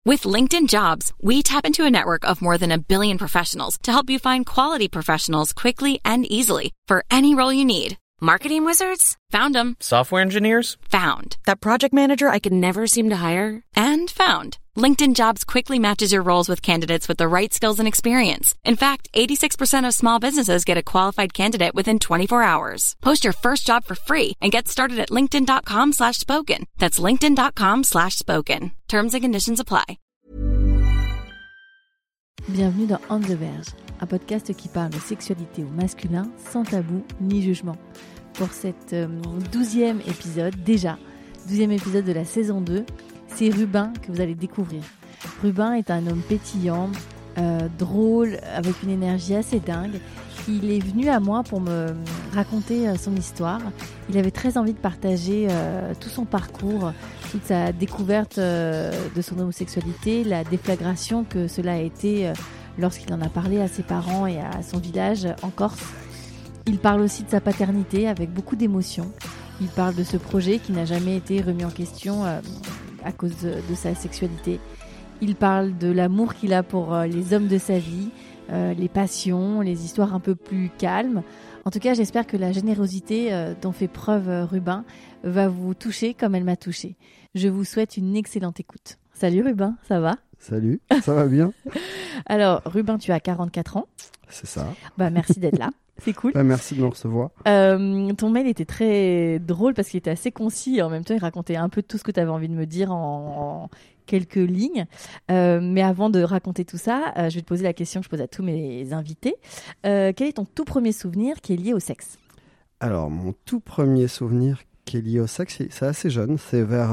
With LinkedIn Jobs, we tap into a network of more than 1 billion professionals to help you find quality professionals quickly and easily for any role you need. Marketing wizards? Found them. Software engineers? Found. That project manager I could never seem to hire? And found. LinkedIn Jobs quickly matches your roles with candidates with the right skills and experience. In fact, 86% of small businesses get a qualified candidate within 24 hours. Post your first job for free and get started at linkedin.com/spoken. That's linkedin.com/spoken. Terms and conditions apply. Bienvenue dans On the Verge, un podcast qui parle de sexualité au masculin sans tabou ni jugement. Pour cette 12e épisode, déjà, 12e épisode de la saison 2, c'est Rubin que vous allez découvrir. Rubin est un homme pétillant, drôle, avec une énergie assez dingue. Il est venu à moi pour me raconter son histoire. Il avait très envie de partager tout son parcours, toute sa découverte de son homosexualité, la déflagration que cela a été lorsqu'il en a parlé à ses parents et à son village en Corse. Il parle aussi de sa paternité avec beaucoup d'émotion. Il parle de ce projet qui n'a jamais été remis en question à cause de sa sexualité. Il parle de l'amour qu'il a pour les hommes de sa vie, les passions, les histoires un peu plus calmes. En tout cas, j'espère que la générosité dont fait preuve Rubin va vous toucher comme elle m'a touchée. Je vous souhaite une excellente écoute. Salut Rubin, ça va ? Salut, ça va bien ? Alors Rubin, tu as 44 ans. C'est ça. Merci d'être là. C'est cool. Merci de me recevoir. Ton mail était très drôle parce qu'il était assez concis et en même temps il racontait un peu tout ce que tu avais envie de me dire en quelques lignes. Mais avant de raconter tout ça, je vais te poser la question que je pose à tous mes invités. Quel est ton tout premier souvenir qui est lié au sexe ? Alors, mon tout premier souvenir qui est lié au sexe, c'est assez jeune, c'est vers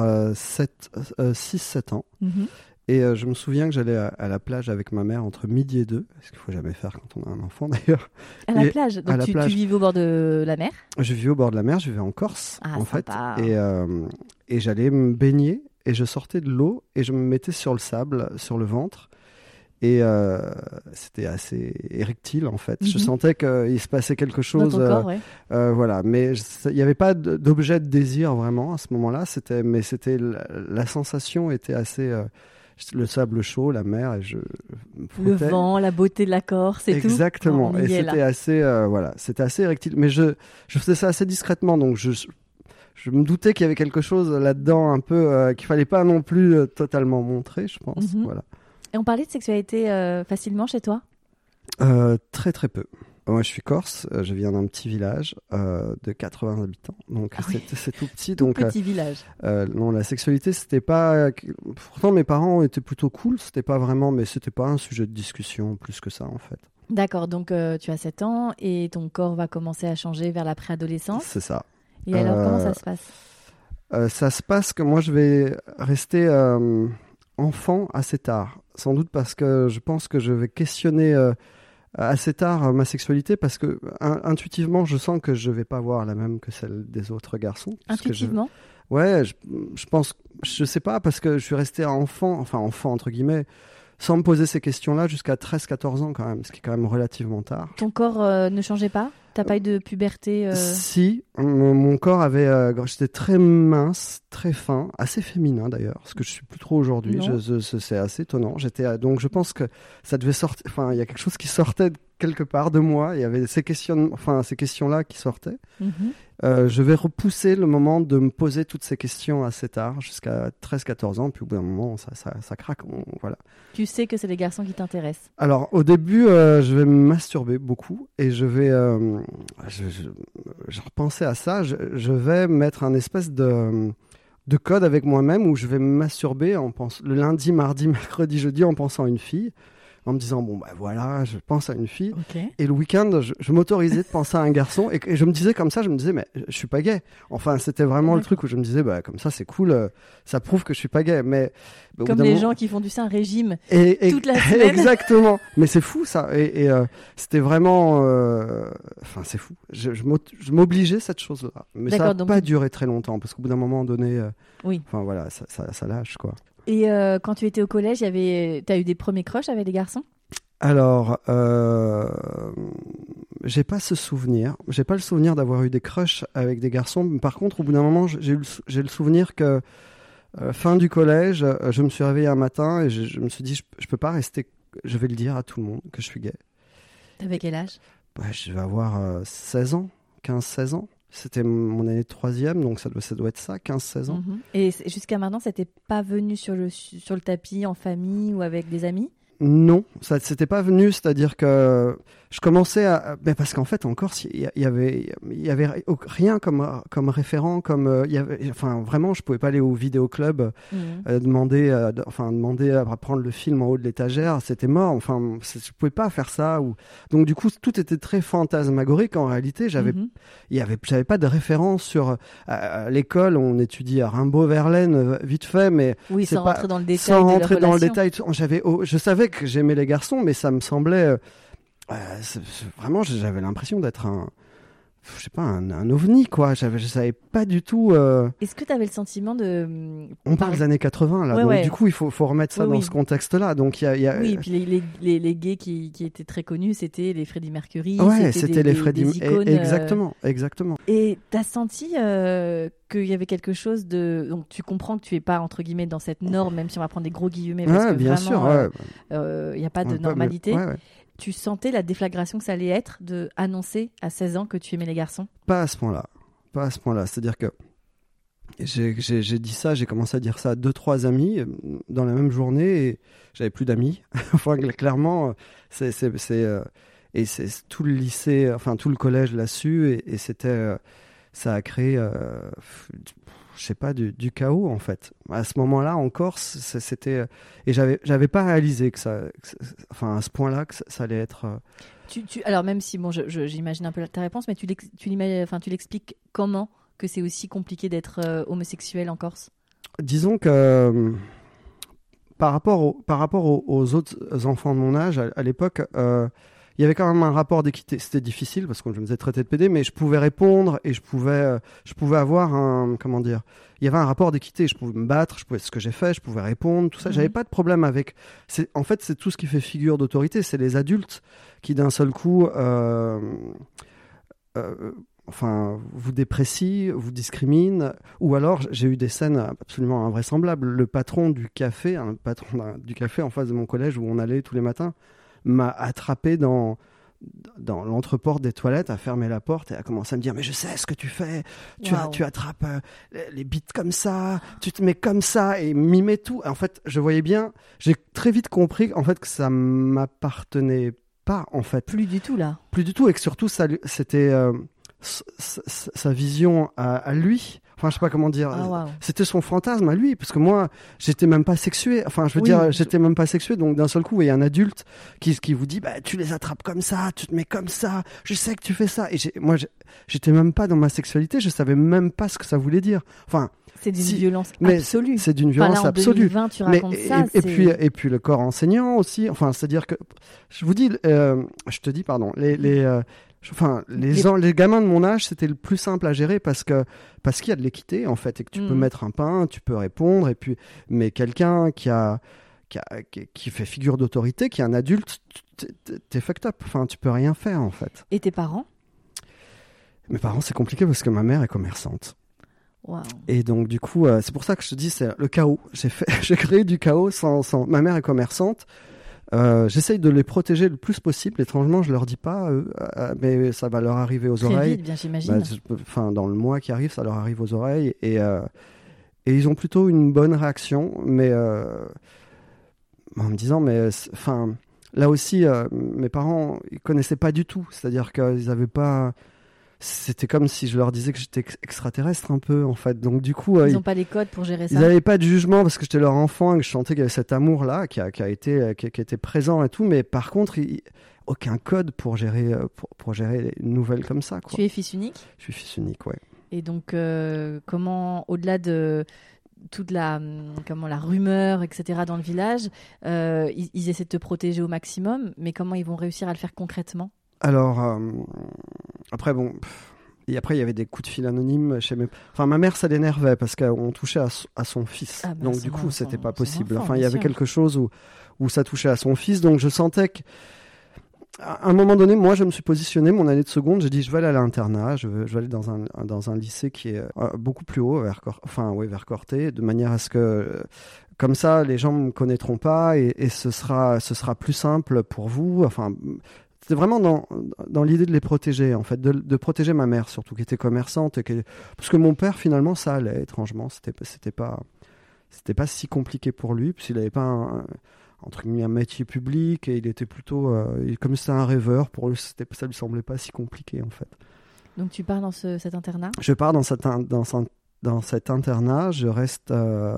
6-7 ans. Mm-hmm. Et je me souviens que j'allais à la plage avec ma mère entre midi et 2, ce qu'il ne faut jamais faire quand on a un enfant d'ailleurs. À la plage ? Donc tu vivais au bord de la mer ? Je vivais au bord de la mer, je vivais en Corse en sympa. fait. Et j'allais me baigner et je sortais de l'eau et je me mettais sur le sable, sur le ventre. Et c'était assez érectile en fait. Mm-hmm. Je sentais qu'il se passait quelque chose. Dans ton corps, ouais. Voilà, mais il n'y avait pas d'objet de désir vraiment à ce moment-là. Mais c'était la sensation était assez... le sable chaud, la mer, et le vent, la beauté de la Corse, c'est tout. Exactement. Et c'était assez, c'était assez érectile. Mais je faisais ça assez discrètement, donc je me doutais qu'il y avait quelque chose là-dedans, un peu qu'il fallait pas non plus totalement montrer, je pense. Mm-hmm. Voilà. Et on parlait de sexualité facilement chez toi ? Très très peu. Moi, je suis corse, je viens d'un petit village de 80 habitants, donc c'est tout petit. Tout petit village. Non, la sexualité, c'était pas... Pourtant, mes parents étaient plutôt cool, c'était pas un sujet de discussion plus que ça, en fait. D'accord, donc tu as 7 ans et ton corps va commencer à changer vers la préadolescence. C'est ça. Et alors, comment ça se passe ? Ça se passe que moi, je vais rester enfant assez tard. Sans doute parce que je pense que je vais questionner... assez tard ma sexualité parce que intuitivement je sens que je vais pas voir la même que celle des autres garçons. Intuitivement ? Ouais, je pense, je sais pas, parce que je suis resté enfant entre guillemets, sans me poser ces questions-là jusqu'à 13-14 ans quand même, ce qui est quand même relativement tard. Ton corps ne changeait pas ? T'as pas eu de puberté Si, mon corps avait... j'étais très mince, très fin, assez féminin d'ailleurs, ce que je suis plus trop aujourd'hui. C'est assez étonnant. Donc je pense que ça devait sortir... Enfin, il y a quelque chose qui sortait quelque part de moi. Il y avait ces questions-là qui sortaient. Mm-hmm. Je vais repousser le moment de me poser toutes ces questions assez tard, jusqu'à 13-14 ans. Puis au bout d'un moment, ça craque. Voilà. Tu sais que c'est les garçons qui t'intéressent ? Alors, au début, je vais me masturber beaucoup et je vais... je repensais à ça. Je vais mettre un espèce de code avec moi-même où je vais me masturber le lundi, mardi, mercredi, jeudi en pensant à une fille. En me disant, voilà, je pense à une fille. Okay. Et le week-end, je m'autorisais de penser à un garçon. Et je me disais comme ça, mais je suis pas gay. Enfin, c'était vraiment le truc où je me disais, comme ça, c'est cool, ça prouve que je suis pas gay. Mais comme les gens qui font du sein régime toute la semaine. Exactement. Mais c'est fou, ça. Et c'était vraiment... c'est fou. Je m'obligeais cette chose-là. Mais ça n'a pas duré très longtemps, parce qu'au bout d'un moment donné... oui. Enfin, voilà, ça lâche, quoi. Et quand tu étais au collège, t'as eu des premiers crushs avec des garçons ? Alors, j'ai pas ce souvenir. J'ai pas le souvenir d'avoir eu des crushs avec des garçons. Par contre, au bout d'un moment, j'ai le souvenir que fin du collège, je me suis réveillé un matin et je me suis dit, je peux pas rester, je vais le dire à tout le monde que je suis gay. T'avais quel âge ? Je vais avoir 16 ans, 15-16 ans. C'était mon année de 3e, donc ça doit être ça, 15-16 ans. Et jusqu'à maintenant, ça t'est pas venu sur le tapis, en famille ou avec des amis ? Non, ça c'était pas venu, c'est-à-dire que je commençais à... parce qu'en fait, en Corse, il y avait rien comme référent, vraiment, je pouvais pas aller au vidéoclub, demander à prendre le film en haut de l'étagère, c'était mort, je pouvais pas faire ça. Donc du coup, tout était très fantasmagorique, en réalité, j'avais pas de référence sur... À l'école, on étudie à Rimbaud-Verlaine, vite fait, mais... Oui, sans rentrer dans le détail. Sans rentrer dans le détail, je savais que j'aimais les garçons, mais ça me semblait vraiment, j'avais l'impression d'être un ovni, quoi. Je savais pas du tout. Est-ce que tu avais le sentiment de... On parle des années 80 là, donc du coup il faut remettre ça dans ce contexte-là. Donc Oui, et puis les gays qui étaient très connus, c'était les Freddie Mercury, c'était les Freddie, des icônes. Exactement. Et t'as senti qu'il y avait quelque chose de... Donc tu comprends que tu es pas entre guillemets dans cette norme, même si on va prendre des gros guillemets, parce que bien vraiment, sûr, y a pas de normalité. Ouais. Tu sentais la déflagration que ça allait être de annoncer à 16 ans que tu aimais les garçons ? Pas à ce point-là. C'est-à-dire que j'ai dit ça, j'ai commencé à dire ça à 2-3 amis dans la même journée et j'avais plus d'amis. Clairement, c'est tout le lycée, tout le collège l'a su et c'était, ça a créé, je sais pas, du chaos en fait. À ce moment-là, en Corse, c'était et j'avais pas réalisé que ça, à ce point-là, que ça allait être. Alors même si j'imagine un peu ta réponse, mais tu l'expliques comment que c'est aussi compliqué d'être homosexuel en Corse ? Disons que par rapport aux autres enfants de mon âge à l'époque. Il y avait quand même un rapport d'équité. C'était difficile parce que je me faisais traiter de pédé, mais je pouvais répondre et je pouvais avoir il y avait un rapport d'équité. Je pouvais me battre, ce que j'ai fait, je pouvais répondre, tout ça. J'avais pas de problème avec. En fait, c'est tout ce qui fait figure d'autorité. C'est les adultes qui d'un seul coup, vous déprécient, vous discriminent, ou alors j'ai eu des scènes absolument invraisemblables. Le patron du café en face de mon collège où on allait tous les matins, m'a attrapé dans l'entreporte des toilettes, a fermé la porte et a commencé à me dire mais je sais ce que tu fais, tu attrapes les bites comme ça, tu te mets comme ça et mimer tout. En fait, je voyais bien, j'ai très vite compris en fait que ça m'appartenait pas en fait. Plus du tout là. Plus du tout et que surtout c'était sa vision à lui. Je sais pas comment dire. C'était son fantasme à lui, parce que moi, j'étais même pas sexué. J'étais même pas sexué. Donc d'un seul coup, il y a un adulte qui vous dit, tu les attrapes comme ça, tu te mets comme ça. Je sais que tu fais ça. Et moi, j'étais même pas dans ma sexualité. Je savais même pas ce que ça voulait dire. C'est d'une violence absolue. C'est d'une violence absolue. En 2020, tu racontes ça. Et puis le corps enseignant aussi. C'est-à-dire que je vous dis, les gamins de mon âge, c'était le plus simple à gérer parce qu'il y a de l'équité en fait et que tu peux mettre un pain, tu peux répondre mais quelqu'un qui fait figure d'autorité, qui est un adulte, t'es fucked up. Tu peux rien faire en fait. Et tes parents ? Mes parents, c'est compliqué parce que ma mère est commerçante. Wow. Et donc du coup, c'est pour ça que je te dis, c'est le chaos. J'ai créé du chaos sans. Ma mère est commerçante. J'essaye de les protéger le plus possible. Étrangement, je leur dis pas, mais ça va leur arriver aux oreilles. Très vite, bien j'imagine. Dans le mois qui arrive, ça leur arrive aux oreilles et ils ont plutôt une bonne réaction, mais en me disant, là aussi, mes parents, ils connaissaient pas du tout. C'est-à-dire qu'ils avaient pas. C'était comme si je leur disais que j'étais extraterrestre un peu en fait. Donc du coup, ils n'ont pas les codes pour gérer ça. Ils n'avaient pas de jugement parce que j'étais leur enfant et que je sentais qu'il y avait cet amour là qui était présent et tout. Mais par contre, aucun code pour gérer une nouvelle comme ça, quoi. Tu es fils unique ? Je suis fils unique, ouais. Et donc comment, au-delà de toute la rumeur, etc. dans le village, ils essaient de te protéger au maximum, mais comment ils vont réussir à le faire concrètement ? Alors, après, et après, il y avait des coups de fil anonymes chez ma mère, ça l'énervait parce qu'on touchait à son fils. Donc, du coup, c'était pas possible. Il y avait quelque chose où ça touchait à son fils. Donc, je sentais que à un moment donné, moi, je me suis positionné, mon année de seconde, j'ai dit, je vais aller à l'internat, je vais aller dans un lycée qui est beaucoup plus haut, vers Corté, de manière à ce que, comme ça, les gens me connaîtront pas et ce sera plus simple pour vous. Enfin, c'était vraiment dans l'idée de les protéger, en fait, de protéger ma mère, surtout, qui était commerçante, parce que mon père, finalement, ça allait, étrangement, c'était pas si compliqué pour lui, puisqu'il n'avait pas entre guillemets un métier public, et il était plutôt comme c'était un rêveur, pour lui ça lui semblait pas si compliqué en fait. Donc tu pars dans cet internat? Je pars dans cet internat, je reste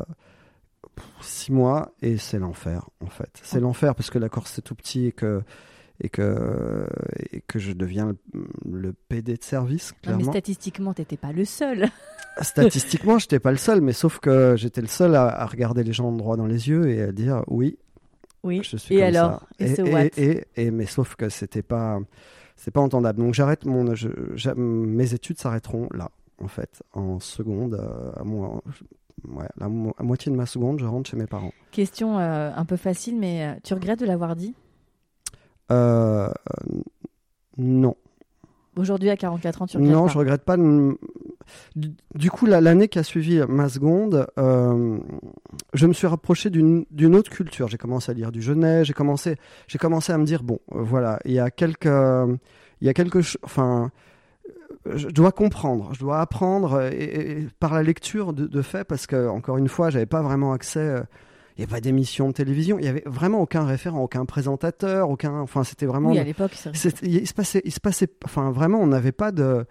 6 mois et c'est l'enfer en fait. C'est l'enfer parce que la Corse c'est tout petit et que je deviens le PD de service, clairement. Non, mais statistiquement, t'étais pas le seul. Statistiquement, j'étais pas le seul, mais sauf que j'étais le seul à regarder les gens droit dans les yeux et à dire oui, je suis et comme alors ça. Et so what? Mais sauf que c'est pas entendable. Donc j'arrête mes études s'arrêteront là, en fait, en seconde, à moitié de ma seconde, je rentre chez mes parents. Question un peu facile, mais tu regrettes de l'avoir dit? Non. Aujourd'hui, à 44 ans, tu regrettes pas? Non, je regrette pas. Du coup, l'année qui a suivi ma seconde, je me suis rapproché d'une autre culture. J'ai commencé à lire du Genet. J'ai commencé à me dire bon, voilà, il y a quelque chose. Enfin, je dois comprendre, je dois apprendre et par la lecture de fait, parce que encore une fois, j'avais pas vraiment accès. Il n'y avait pas d'émission de télévision, il n'y avait vraiment aucun référent, aucun présentateur, enfin c'était vraiment. Oui, à l'époque, il se passait, enfin vraiment, on n'avait pas de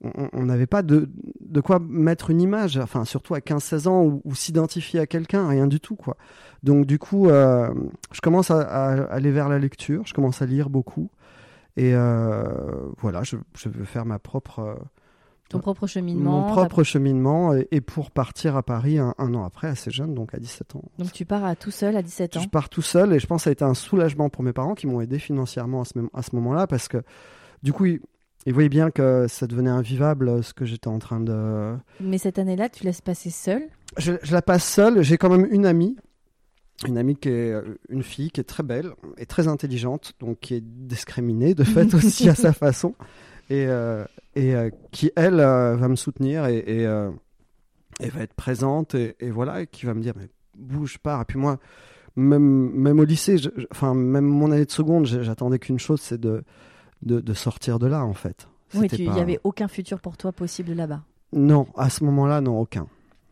quoi mettre une image, enfin surtout à 15-16 ans ou s'identifier à quelqu'un, rien du tout quoi. Donc du coup, je commence à aller vers la lecture, je commence à lire beaucoup et voilà, je veux faire ton propre cheminement. Mon propre cheminement et pour partir à Paris un an après, assez jeune, donc à 17 ans. Donc tu pars tout seul à 17 ans? Je pars tout seul et je pense que ça a été un soulagement pour mes parents qui m'ont aidé financièrement à ce moment-là parce que du coup, ils voyaient bien que ça devenait invivable ce que j'étais en train de... Mais cette année-là, tu laisses passer seule? Je la passe seule. J'ai quand même une amie qui est une fille qui est très belle et très intelligente, donc qui est discriminée de fait aussi à sa façon. Et qui, elle, va me soutenir et va être présente et voilà, et qui va me dire mais bouge, pars. Et puis moi, même au lycée, même mon année de seconde, j'attendais qu'une chose, c'est de sortir de là, en fait. Oui, il n'y avait aucun futur pour toi possible là-bas? Non, à ce moment-là, non, aucun.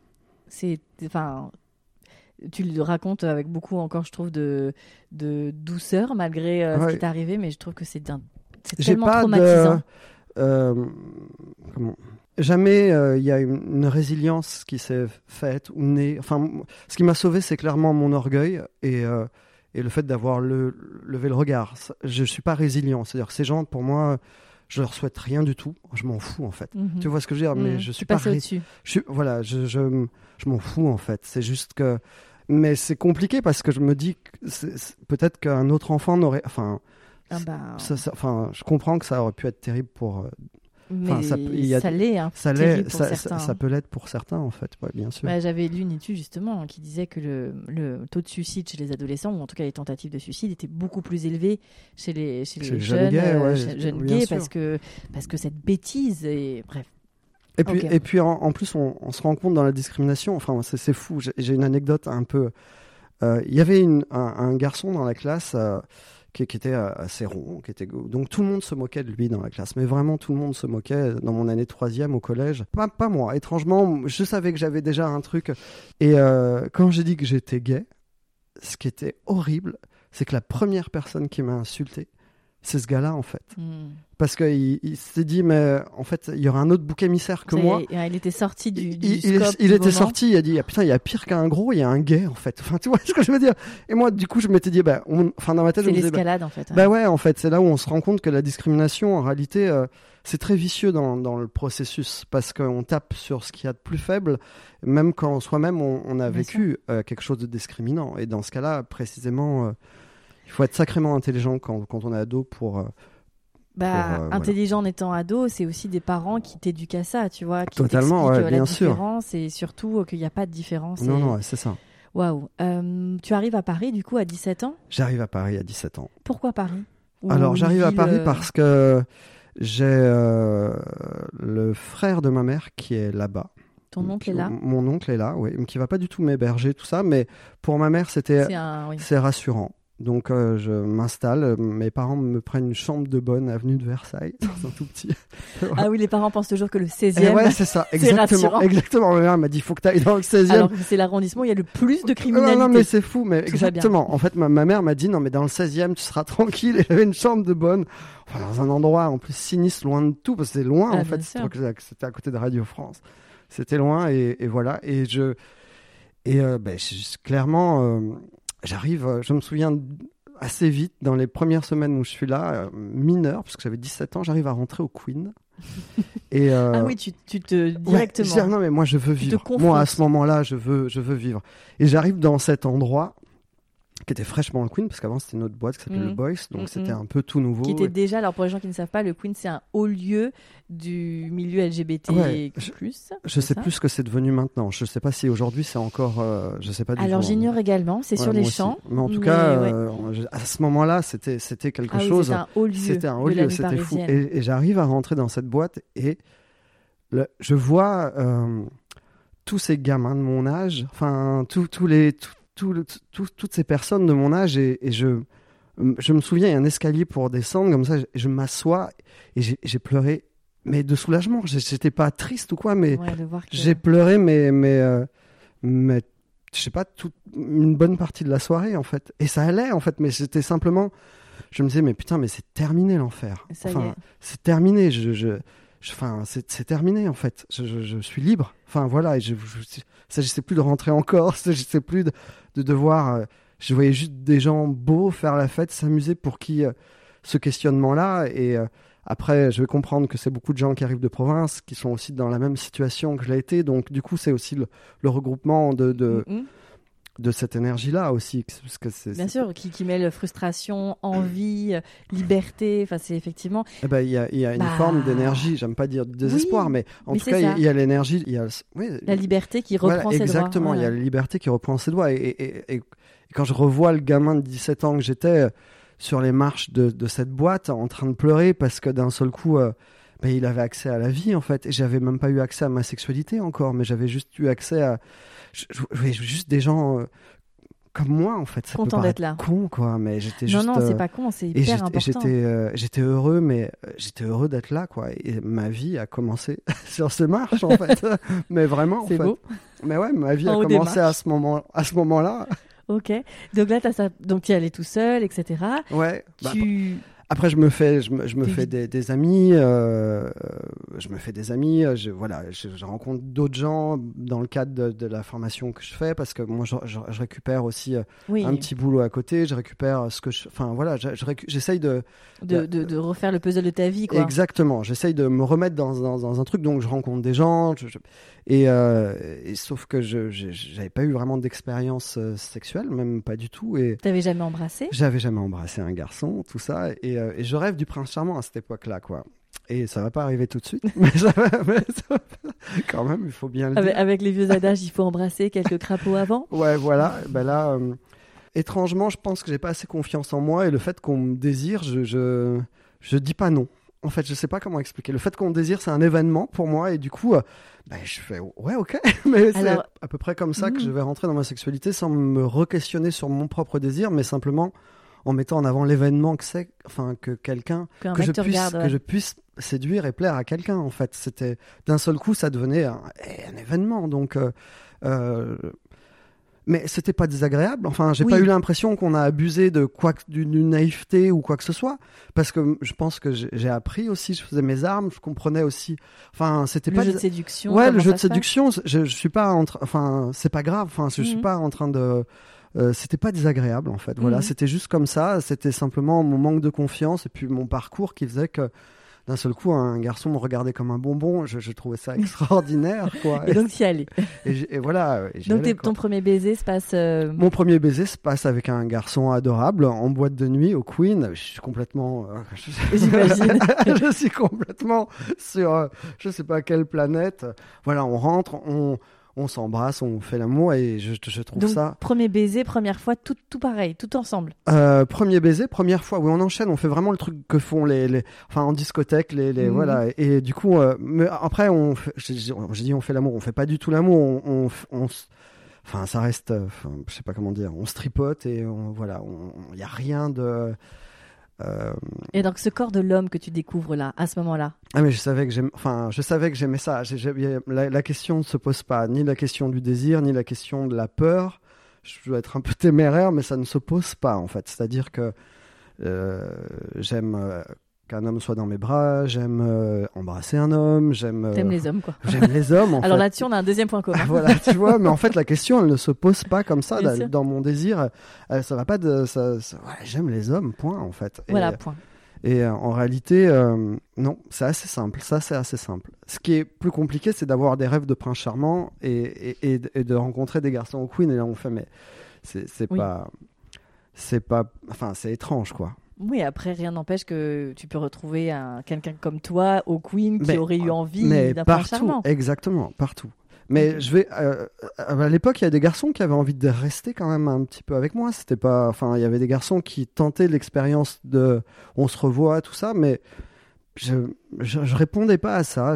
Tu le racontes avec beaucoup encore, je trouve, de douceur, malgré ce qui t'est arrivé, mais je trouve que c'est tellement traumatisant. Jamais il y a une résilience qui s'est faite ou née. Enfin, ce qui m'a sauvé, c'est clairement mon orgueil et le fait d'avoir levé le regard. Je suis pas résilient. C'est-à-dire que ces gens, pour moi, je leur souhaite rien du tout. Je m'en fous en fait. Mm-hmm. Tu vois ce que je veux dire? Mais je suis pas au-dessus. Voilà, je m'en fous en fait. C'est juste que, mais c'est compliqué parce que je me dis que peut-être qu'un autre enfant n'aurait, je comprends que ça aurait pu être terrible pour. Mais ça l'est, hein, ça peut l'être pour certains en fait, ouais, bien sûr. J'avais lu une étude justement qui disait que le taux de suicide chez les adolescents, ou en tout cas les tentatives de suicide, était beaucoup plus élevé chez les jeunes gays parce que cette bêtise et bref. Et puis en plus on se rend compte dans la discrimination, enfin c'est fou. J'ai une anecdote un peu. Il y avait un garçon dans la classe. Qui était assez rond, donc tout le monde se moquait de lui dans la classe, mais vraiment tout le monde se moquait dans mon année de 3e au collège. Pas moi, étrangement, je savais que j'avais déjà un truc. Et quand j'ai dit que j'étais gay, ce qui était horrible, c'est que la première personne qui m'a insulté, c'est ce gars-là en fait. Parce qu'il s'est dit, mais en fait, il y aura un autre bouc émissaire que moi. Il était sorti du scope. Il était sorti, il a dit, putain, il y a pire qu'un gros, il y a un gay, en fait. Enfin, tu vois ce que je veux dire? Et moi, du coup, je m'étais dit, dans ma tête, je me disais. C'est l'escalade, en fait. Ouais, en fait, c'est là où on se rend compte que la discrimination, en réalité, c'est très vicieux dans le processus. Parce qu'on tape sur ce qu'il y a de plus faible, même quand soi-même, on a vécu quelque chose de discriminant. Et dans ce cas-là, précisément, il faut être sacrément intelligent quand on est ado pour intelligent en étant ado, c'est aussi des parents qui t'éduquent à ça, tu vois, qui totalement, t'expliquent bien la sûr. différence et surtout qu'il n'y a pas de différence. Non, c'est ça. Waouh. Tu arrives à Paris, du coup, à 17 ans? J'arrive à Paris à 17 ans. Pourquoi Paris? Alors, j'arrive à Paris parce que j'ai le frère de ma mère qui est là-bas. Ton oncle est là? Mon oncle est là, oui, qui va pas du tout m'héberger, tout ça, mais pour ma mère, c'est rassurant. Donc, je m'installe. Mes parents me prennent une chambre de bonne avenue de Versailles, dans un tout petit. Ah oui, les parents pensent toujours que le 16e. Ouais, c'est ça, exactement. Exactement. Ma mère m'a dit, il faut que tu ailles dans le 16e. Alors que c'est l'arrondissement où il y a le plus de criminalité. Non, mais c'est fou, mais exactement. En fait, ma mère m'a dit, non, mais dans le 16e, tu seras tranquille. Et j'avais une chambre de bonne, enfin, dans un endroit en plus sinistre, loin de tout, parce que c'est loin, en fait. C'était à côté de Radio France. C'était loin, et voilà. Clairement, j'arrive, je me souviens assez vite, dans les premières semaines où je suis là, mineur, parce que j'avais 17 ans, j'arrive à rentrer au Queen. Et ah oui, tu te directement. Ouais, non, mais moi, je veux vivre. Moi, à ce moment-là, je veux vivre. Et j'arrive dans cet endroit qui était fraîchement le Queen, parce qu'avant c'était une autre boîte qui s'appelait le Boys, donc c'était un peu tout nouveau. Qui était déjà, alors pour les gens qui ne savent pas, le Queen c'est un haut lieu du milieu LGBT+. Ouais, je sais plus ce que c'est devenu maintenant. Je sais pas si aujourd'hui c'est encore, je sais pas du tout. Alors j'ignore également, c'est sur les champs. Mais en tout cas, à ce moment-là, c'était quelque chose. C'était un haut lieu. C'était un haut lieu, c'était fou. Et j'arrive à rentrer dans cette boîte et je vois tous ces gamins de mon âge, enfin toutes ces personnes de mon âge, et je me souviens, il y a un escalier pour descendre, comme ça, je m'assois et j'ai pleuré, mais de soulagement. J'étais pas triste ou quoi, mais j'ai pleuré, mais je sais pas, une bonne partie de la soirée, en fait. Et ça allait, en fait, mais c'était simplement, je me disais, mais putain, mais c'est terminé l'enfer. Enfin, c'est terminé, c'est terminé, en fait. Je suis libre. Enfin, voilà, il s'agissait plus de rentrer en Corse, il s'agissait plus de devoir... je voyais juste des gens beaux faire la fête, s'amuser, pour qui ce questionnement-là. Et après, je vais comprendre que c'est beaucoup de gens qui arrivent de province, qui sont aussi dans la même situation que je l'ai été. Donc, du coup, c'est aussi le regroupement de cette énergie-là aussi. Parce que Bien sûr, qui mêle frustration, envie, liberté. Enfin, c'est effectivement... Il y a une forme d'énergie, j'aime pas dire désespoir, mais en tout cas, il y a l'énergie, la liberté qui reprend ses droits. Exactement, il y a la liberté qui reprend ses droits. Et quand je revois le gamin de 17 ans que j'étais sur les marches de cette boîte, en train de pleurer parce que d'un seul coup... il avait accès à la vie, en fait, et j'avais même pas eu accès à ma sexualité encore, mais j'avais juste eu accès à... Je voyais juste des gens comme moi, en fait. Ça content d'être là. Con, quoi, mais j'étais juste... Non, c'est pas con, c'est hyper important. J'étais heureux, mais j'étais heureux d'être là, quoi, et ma vie a commencé sur ces marches, en fait. Mais vraiment, en fait. C'est beau. Mais ouais, ma vie a commencé à ce moment-là. Ok, donc là, donc tu y allais tout seul, etc. Ouais. Après, je me fais des amis. Je me fais des amis. Je rencontre d'autres gens dans le cadre de la formation que je fais, parce que moi, je récupère aussi un petit boulot à côté. Je récupère ce que je... Enfin, voilà, j'essaye de refaire le puzzle de ta vie, quoi. Exactement. J'essaye de me remettre dans un truc. Donc, je rencontre des gens. Et sauf que j'avais pas eu vraiment d'expérience sexuelle, même pas du tout. Et t'avais jamais embrassé? J'avais jamais embrassé un garçon, tout ça. Et je rêve du prince charmant à cette époque-là, quoi. Et ça va pas arriver tout de suite, mais quand même, il faut bien le dire. Avec les vieux adages, il faut embrasser quelques crapauds avant. Ouais, voilà. Là, étrangement, je pense que j'ai pas assez confiance en moi, et le fait qu'on me désire, je dis pas non. En fait, je sais pas comment expliquer. Le fait qu'on me désire, c'est un événement pour moi, et du coup, je fais ouais, ok. Mais c'est à peu près comme ça que je vais rentrer dans ma sexualité, sans me re-questionner sur mon propre désir, mais simplement en mettant en avant l'événement que c'est, enfin, que je puisse séduire et plaire à quelqu'un, en fait. C'était, d'un seul coup, ça devenait un événement. Donc, mais c'était pas désagréable. Enfin, j'ai pas eu l'impression qu'on a abusé d'une naïveté ou quoi que ce soit, parce que je pense que j'ai appris aussi. Je faisais mes armes, je comprenais aussi. Enfin, c'était pas le jeu de séduction. Ouais, le jeu de séduction. Je suis pas enfin, c'est pas grave. Enfin, je suis pas en train de. C'était pas désagréable, en fait. Voilà, c'était juste comme ça. C'était simplement mon manque de confiance et puis mon parcours qui faisait que d'un seul coup, un garçon me regardait comme un bonbon. Je trouvais ça extraordinaire, quoi. Et donc, tu y allais. Et voilà. Donc, ton premier baiser se passe... Mon premier baiser se passe avec un garçon adorable en boîte de nuit au Queen. Je suis complètement... J'imagine. Je suis complètement sur je sais pas quelle planète. Voilà, on rentre, on on s'embrasse, on fait l'amour et je trouve Donc, ça... premier baiser, première fois, tout pareil, tout ensemble. Premier baiser, première fois, oui, on enchaîne, on fait vraiment le truc que font enfin en discothèque, voilà. Et du coup, mais après, j'ai dit on fait l'amour, on fait pas du tout l'amour, enfin ça reste, je sais pas comment dire, on se tripote et voilà, y a rien de... Et donc ce corps de l'homme que tu découvres là, à ce moment-là. Ah mais je savais que j'aimais ça. La question ne se pose pas, ni la question du désir, ni la question de la peur. Je dois être un peu téméraire, mais ça ne se pose pas en fait. C'est-à-dire que j'aime qu'un homme soit dans mes bras, j'aime embrasser un homme, T'aimes les hommes, quoi. J'aime les hommes. En Alors fait. là-dessus, on a un deuxième point commun. Voilà, tu vois, mais en fait, la question, elle ne se pose pas comme ça. Bien sûr. Dans mon désir, ça va pas de. J'aime les hommes, point, en fait. Voilà, point. Et en réalité, non, c'est assez simple. Ça, c'est assez simple. Ce qui est plus compliqué, c'est d'avoir des rêves de prince charmant et de rencontrer des garçons au Queen. Et là, on fait, mais c'est pas. Enfin, c'est étrange, quoi. Oui, après, rien n'empêche que tu peux retrouver quelqu'un comme toi au Queen qui aurait eu envie d'un prince charmant. Exactement, partout. Mais à l'époque, il y a des garçons qui avaient envie de rester quand même un petit peu avec moi. C'était pas, enfin, il y avait des garçons qui tentaient l'expérience de, on se revoit, tout ça, mais je répondais pas à ça.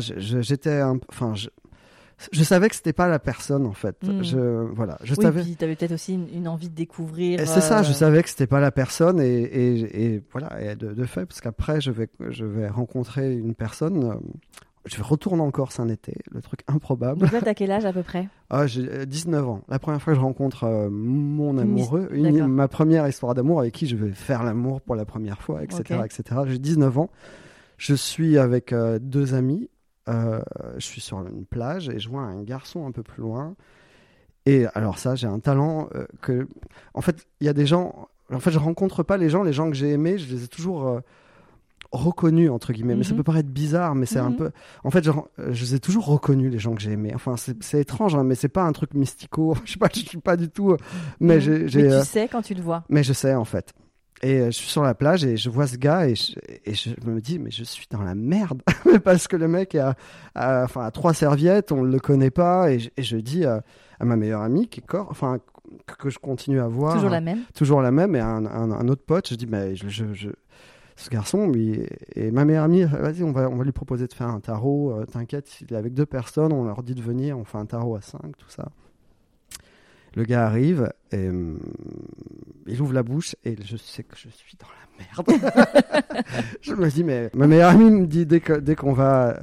Je savais que c'était pas la personne en fait. Savais. Puis t'avais peut-être aussi une envie de découvrir. C'est ça, je savais que c'était pas la personne et voilà, et de fait, parce qu'après je vais rencontrer une personne. Je retourne en Corse un été, le truc improbable. Donc là, t'as quel âge à peu près ? J'ai 19 ans. La première fois que je rencontre mon amoureux, ma première histoire d'amour avec qui je vais faire l'amour pour la première fois, etc. etc. J'ai 19 ans. Je suis avec deux amis. Je suis sur une plage et je vois un garçon un peu plus loin. Et alors ça, j'ai un talent que... En fait, il y a des gens... En fait, je rencontre pas les gens que j'ai aimés, je les ai toujours... reconnus entre guillemets, mais ça peut paraître bizarre, mais c'est un peu, en fait, je les ai toujours reconnus, les gens que j'ai aimés. Enfin, c'est étrange, hein, mais c'est pas un truc mystico. Je suis pas du tout, mais mais tu sais quand tu le vois. Mais je sais en fait. Et je suis sur la plage et je vois ce gars et je me dis mais je suis dans la merde parce que le mec a 3 serviettes, on le connaît pas et je dis à ma meilleure amie que je continue à voir. Toujours la même et un autre pote, je dis mais ce garçon, et ma meilleure amie, vas-y, on va lui proposer de faire un tarot. T'inquiète, il est avec 2 personnes, on leur dit de venir, on fait un tarot à 5, tout ça. Le gars arrive, et il ouvre la bouche, et je sais que je suis dans la merde. Je me dis, mais ma meilleure amie me dit, dès qu'on va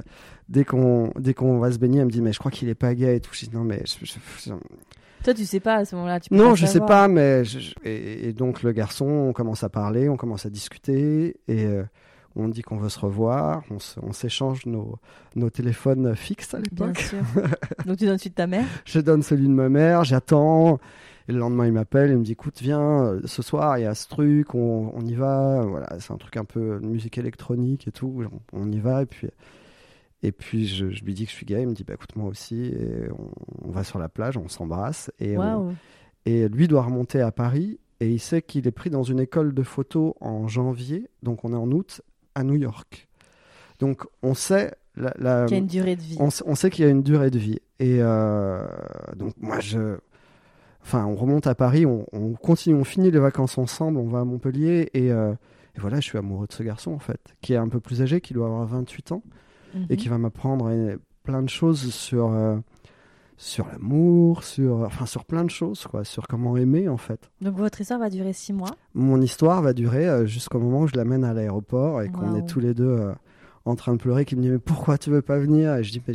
se baigner, elle me dit, mais je crois qu'il est pas gay et tout. Je dis, non, mais toi, tu sais pas à ce moment-là. Tu peux non, pas je savoir. sais pas, mais et donc le garçon, on commence à parler, on commence à discuter et on dit qu'on veut se revoir. On s'échange nos téléphones fixes à l'époque. Bien sûr. Donc tu donnes celui de ta mère. Je donne celui de ma mère, j'attends. Et le lendemain, il m'appelle, il me dit, écoute, viens, ce soir, il y a ce truc, on y va. Voilà, c'est un truc un peu de musique électronique et tout. On y va et puis je lui dis que je suis gay, il me dit bah écoute moi aussi et on va sur la plage, on s'embrasse et lui doit remonter à Paris et il sait qu'il est pris dans une école de photo en janvier, donc on est en août à New York. Donc on sait qu'il y a une durée de vie. On sait qu'il y a une durée de vie et donc moi on remonte à Paris, on continue, on finit les vacances ensemble, on va à Montpellier et voilà, je suis amoureux de ce garçon en fait, qui est un peu plus âgé, qui doit avoir 28 ans. Et qui va m'apprendre plein de choses sur l'amour, sur plein de choses, quoi, sur comment aimer, en fait. Donc, votre histoire va durer 6 mois ? Mon histoire va durer jusqu'au moment où je l'amène à l'aéroport et qu'on est tous les deux en train de pleurer, qui me dit « Mais pourquoi tu veux pas venir ?» Et je dis « Mais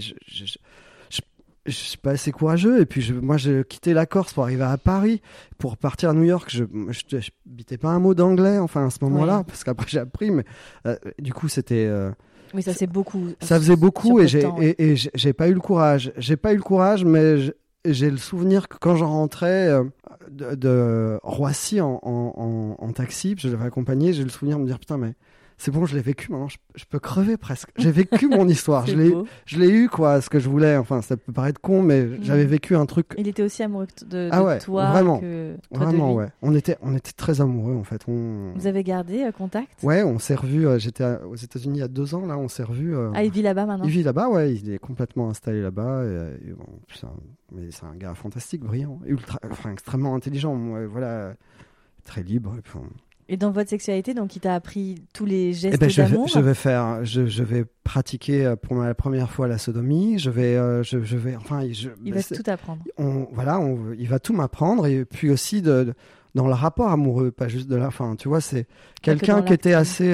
je suis pas assez courageux. » Et puis, moi, j'ai quitté la Corse pour arriver à Paris, pour partir à New York. Je bitais pas un mot d'anglais, enfin, à ce moment-là, parce qu'après, j'ai appris, mais du coup, c'était... Oui, ça c'est beaucoup. Ça faisait beaucoup et j'ai pas eu le courage. J'ai pas eu le courage, mais j'ai le souvenir que quand j'en rentrais de Roissy en taxi, je l'avais accompagné, j'ai le souvenir de me dire putain mais c'est bon, je l'ai vécu, maintenant je peux crever presque. J'ai vécu mon histoire, je l'ai eu, quoi, ce que je voulais. Enfin, ça peut paraître con, mais j'avais vécu un truc. Il était aussi amoureux de toi vraiment, que toi vraiment, de lui. ouais. On était très amoureux, en fait. Vous avez gardé contact? Ouais, on s'est revus. J'étais aux États-Unis il y a 2 ans, là, on s'est revus. Il vit là-bas maintenant? Il vit là-bas, ouais, il est complètement installé là-bas. Et bon, mais c'est un gars fantastique, brillant, extrêmement intelligent, voilà, très libre. Et dans votre sexualité, donc il t'a appris tous les gestes d'amour? Je vais pratiquer pour la première fois la sodomie. Il va tout apprendre. Il va tout m'apprendre, et puis aussi dans le rapport amoureux, pas juste de la fin. Tu vois, c'est quelqu'un qui était assez,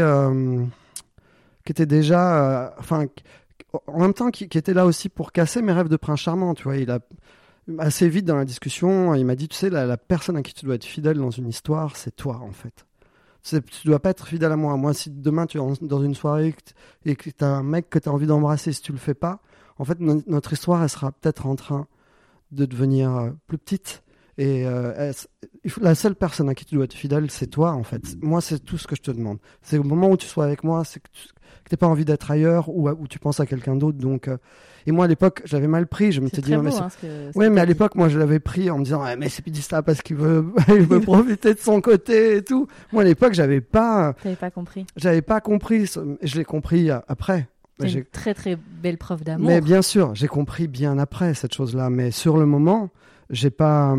qui était déjà, en même temps qui était là aussi pour casser mes rêves de prince charmant. Tu vois, il a assez vite dans la discussion, il m'a dit, tu sais, la personne à qui tu dois être fidèle dans une histoire, c'est toi, en fait. Tu dois pas être fidèle à moi. Moi, si demain tu es dans une soirée et que tu as un mec que tu as envie d'embrasser, si tu le fais pas, en fait, notre histoire, elle sera peut-être en train de devenir plus petite. Et la seule personne à qui tu dois être fidèle, c'est toi, en fait. Moi, c'est tout ce que je te demande. C'est au moment où tu sois avec moi, c'est que tu n'as pas envie d'être ailleurs, ou tu penses à quelqu'un d'autre. Donc, et moi, à l'époque, j'avais mal pris. Je m'étais dit, non, mais mais à l'époque, moi, je l'avais pris en me disant, mais c'est dit ça parce qu'il veut profiter de son côté et tout. Moi, à l'époque, j'avais pas. T'avais pas compris. J'avais pas compris. Je l'ai compris après. C'est une très très belle preuve d'amour. Mais bien sûr, j'ai compris bien après cette chose-là. Mais sur le moment, j'ai pas.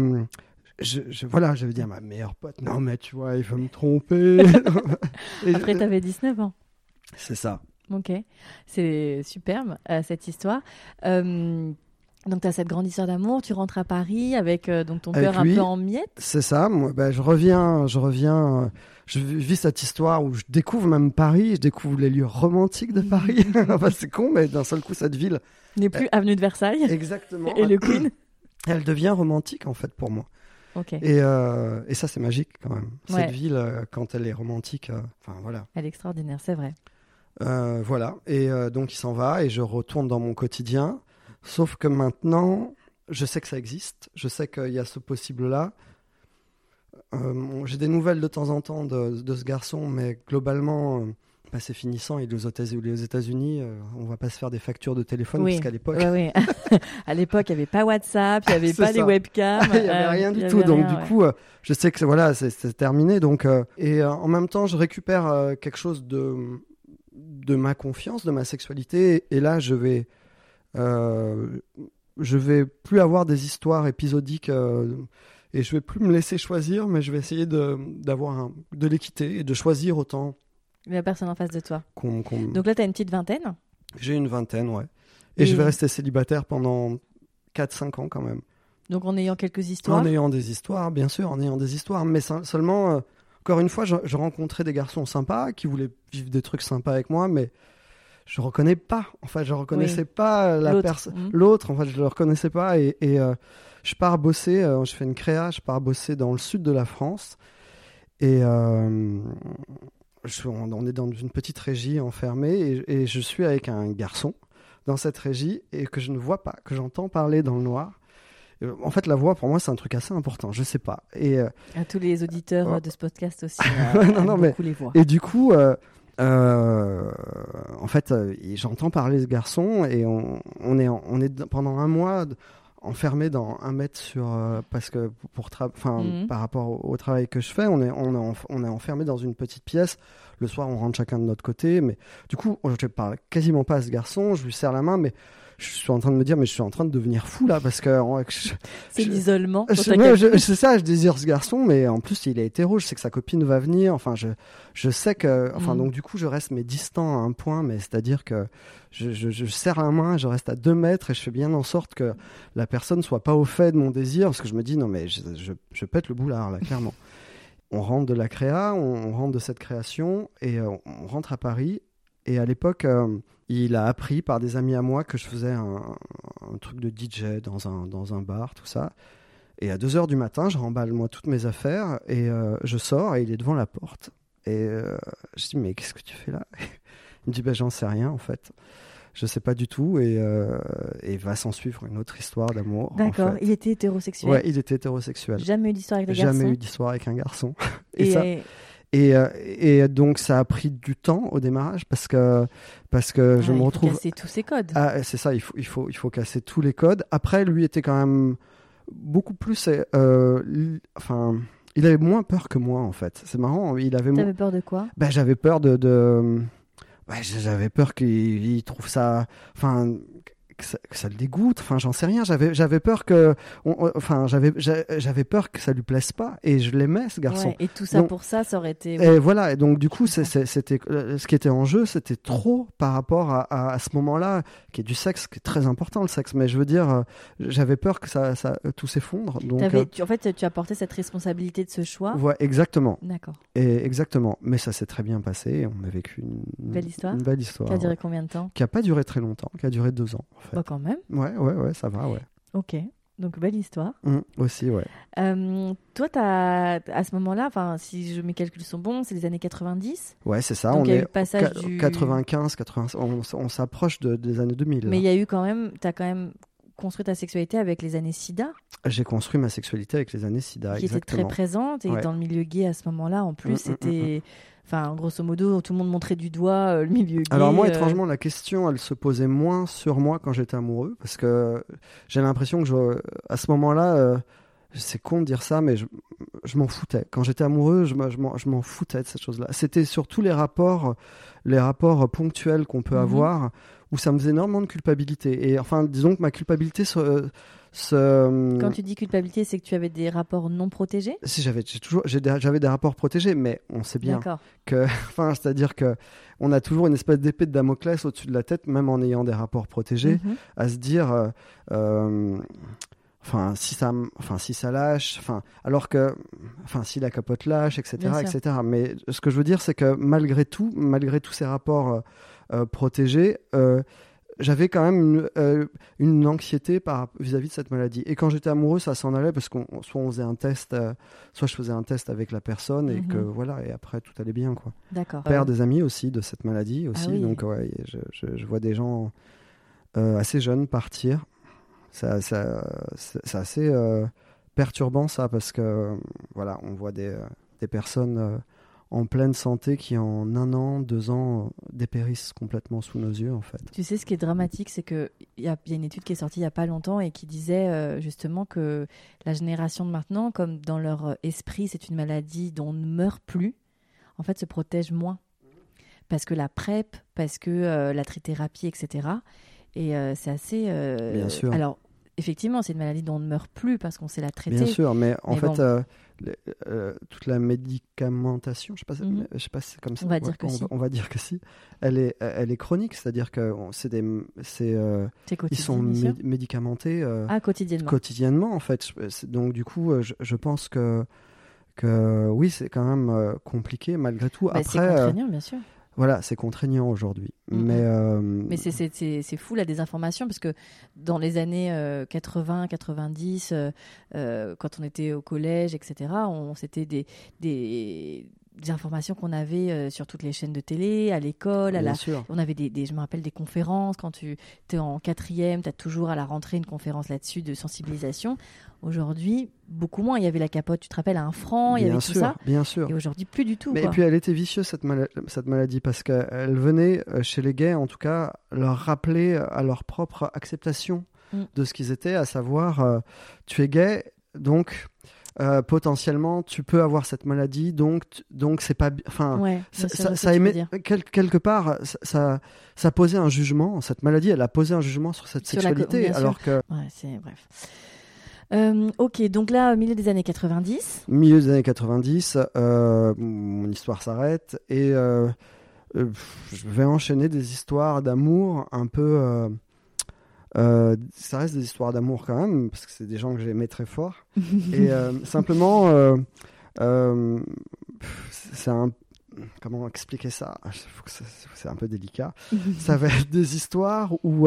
Je veux dire, ma meilleure pote, non, mais tu vois, il veut me tromper. Après, t'avais 19 ans. C'est ça. Ok, c'est superbe cette histoire. Donc tu as cette grande histoire d'amour, tu rentres à Paris avec donc ton cœur un peu en miettes. C'est ça, moi, je reviens, je vis cette histoire où je découvre même Paris, je découvre les lieux romantiques de Paris. Enfin, c'est con, mais d'un seul coup, cette ville n'est plus avenue de Versailles. Exactement. Et le Queen. Elle devient romantique en fait pour moi. Okay. Et ça, c'est magique quand même. Ouais. Cette ville, quand elle est romantique, voilà. Elle est extraordinaire, c'est vrai. Voilà. Et donc, il s'en va et je retourne dans mon quotidien. Sauf que maintenant, je sais que ça existe. Je sais qu'il y a ce possible-là. J'ai des nouvelles de temps en temps de ce garçon, mais globalement, c'est finissant. Il est aux États-Unis. On ne va pas se faire des factures de téléphone, parce qu'à l'époque... Oui. À l'époque, il n'y avait pas WhatsApp, il n'y avait pas les webcams. Il n'y avait rien du tout. Donc, du coup, je sais que c'est terminé. Donc, et en même temps, je récupère quelque chose de ma confiance, de ma sexualité. Et là, je vais plus avoir des histoires épisodiques et je vais plus me laisser choisir, mais je vais essayer de l'équité et de choisir autant la personne en face de toi. Donc là, tu as une petite vingtaine? J'ai une vingtaine, ouais. Et je vais rester célibataire pendant 4-5 ans quand même. Donc en ayant quelques histoires? En ayant des histoires, bien sûr, en ayant des histoires. Mais seulement, encore une fois, je rencontrais des garçons sympas qui voulaient vivre des trucs sympas avec moi, mais je reconnais pas. Enfin, je reconnaissais pas la personne. L'autre, en fait, je le reconnaissais pas. Et je pars bosser. Je fais une créa. Je pars bosser dans le sud de la France. Et on est dans une petite régie enfermée. Et je suis avec un garçon dans cette régie et que je ne vois pas, que j'entends parler dans le noir. En fait, la voix, pour moi, c'est un truc assez important. Je sais pas. Et à tous les auditeurs de ce podcast aussi. Beaucoup les voix. Et du coup. En fait, j'entends parler ce garçon et on est pendant un mois enfermé dans 1 mètre parce que par rapport au travail que je fais, on est enfermé dans une petite pièce. Le soir, on rentre chacun de notre côté, mais du coup, je parle quasiment pas à ce garçon. Je lui serre la main, mais je suis en train de me dire, mais je suis en train de devenir fou là parce que c'est l'isolement. C'est ça, je désire ce garçon, mais en plus il est hétéro. Je sais que sa copine va venir. Enfin, je sais que, donc du coup, je reste distant à un point, mais c'est-à-dire que je serre la main, je reste à 2 mètres et je fais bien en sorte que la personne soit pas au fait de mon désir, parce que je me dis non mais je pète le boulard là, clairement. On rentre de la créa, on rentre de cette création et on rentre à Paris. Et à l'époque, il a appris par des amis à moi que je faisais un truc de DJ dans un bar, tout ça. Et à 2h du matin, je remballe moi toutes mes affaires et je sors et il est devant la porte. Et je dis, mais qu'est-ce que tu fais là? Il me dit, j'en sais rien en fait. Je sais pas du tout. Et va s'en suivre une autre histoire d'amour. D'accord, en fait. Il était hétérosexuel? Ouais, il était hétérosexuel. Jamais eu d'histoire avec le garçon? Jamais eu d'histoire avec un garçon. Et donc ça a pris du temps au démarrage parce que je me retrouve. Il faut casser tous ces codes. Ah, c'est ça, il faut casser tous les codes. Après, lui était quand même beaucoup plus. Enfin, il avait moins peur que moi en fait. C'est marrant. T'avais peur de quoi? J'avais peur j'avais peur qu'il trouve ça. Enfin. Que ça le dégoûte, enfin j'en sais rien, j'avais peur que j'avais peur que ça lui plaise pas, et je l'aimais ce garçon. Ouais, et tout ça, donc, pour ça aurait été et voilà, et donc du coup c'était ce qui était en jeu, c'était trop par rapport à ce moment-là, qui est du sexe, qui est très important le sexe, mais je veux dire j'avais peur que ça tout s'effondre. Donc en fait tu as porté cette responsabilité de ce choix. Ouais, exactement. D'accord. Et exactement, mais ça s'est très bien passé, on a vécu une belle histoire. Qui a duré combien de temps? Qui a pas duré très longtemps, qui a duré 2 ans en fait. Bah quand même. Ouais, ça va, ouais. Ok, donc belle histoire. Aussi, ouais. Toi, à ce moment-là, si mes calculs sont bons, c'est les années 90. Ouais, c'est ça. Donc, on il y a est eu le passage du 95, 80, on s'approche des années 2000. Mais il y a eu t'as quand même construit ta sexualité avec les années SIDA. J'ai construit ma sexualité avec les années SIDA, qui exactement. était très présente, et dans le milieu gay à ce moment-là, en plus, c'était... Enfin, grosso modo, tout le monde montrait du doigt le milieu gay. Alors moi, étrangement, la question, elle se posait moins sur moi quand j'étais amoureux, parce que j'ai l'impression que à ce moment-là, c'est con de dire ça, mais je m'en foutais. Quand j'étais amoureux, je m'en foutais de cette chose-là. C'était surtout les rapports ponctuels qu'on peut avoir, où ça me faisait énormément de culpabilité. Et enfin, disons que ma culpabilité Quand tu dis culpabilité, c'est que tu avais des rapports non protégés? Si, j'avais des rapports protégés, mais on sait bien que, c'est-à-dire que on a toujours une espèce d'épée de Damoclès au-dessus de la tête, même en ayant des rapports protégés, à se dire, si ça lâche, alors que, si la capote lâche, etc., etc. Mais ce que je veux dire, c'est que malgré tous ces rapports protégés, j'avais quand même une anxiété vis-à-vis de cette maladie. Et quand j'étais amoureux, ça s'en allait parce soit on faisait un test, soit je faisais un test avec la personne, et que voilà, et après tout allait bien, quoi. D'accord. Père des amis aussi de cette maladie aussi, donc ouais, je vois des gens assez jeunes partir. C'est assez perturbant ça, parce que voilà, on voit des personnes en pleine santé qui en 1 an, 2 ans dépérissent complètement sous nos yeux en fait. Tu sais, ce qui est dramatique, c'est qu'il y a une étude qui est sortie il n'y a pas longtemps et qui disait justement que la génération de maintenant, comme dans leur esprit c'est une maladie dont on ne meurt plus, en fait se protège moins. Parce que la PrEP, parce que la trithérapie, etc. Et c'est assez... Bien sûr. Alors, effectivement, c'est une maladie dont on ne meurt plus parce qu'on sait la traiter. Bien sûr, mais en fait, toute la médicamentation, je sais pas si c'est comme ça. On va dire que si. On va dire que si. Elle est chronique, c'est-à-dire que ils sont médicamentés quotidiennement, en fait. Donc, du coup, je pense que oui, c'est quand même compliqué malgré tout. Après, c'est contraignant, bien sûr. Voilà, c'est contraignant aujourd'hui. Mais c'est fou la désinformation, parce que dans les années 80, 90, quand on était au collège, etc., c'était des informations qu'on avait sur toutes les chaînes de télé, à l'école, on avait je me rappelle des conférences. Quand tu es en 4e, tu as toujours à la rentrée une conférence là-dessus de sensibilisation. Aujourd'hui, beaucoup moins. Il y avait la capote, tu te rappelles, à 1 franc, il y avait tout ça. Bien sûr. Et aujourd'hui, plus du tout. Mais et puis elle était vicieuse, cette maladie, parce qu'elle venait, chez les gays en tout cas, leur rappeler à leur propre acceptation de ce qu'ils étaient, à savoir, tu es gay, donc... potentiellement tu peux avoir cette maladie, donc c'est pas, ça émet quelque part, ça posait un jugement. Cette maladie, elle a posé un jugement sur cette sexualité, alors que c'est bref. Ok, donc là, au milieu des années 90. Milieu des années 90, mon histoire s'arrête, et je vais enchaîner des histoires d'amour un peu. Ça reste des histoires d'amour quand même, parce que c'est des gens que j'aimais très fort. Et simplement, c'est comment expliquer ça? C'est un peu délicat. Ça va être des histoires où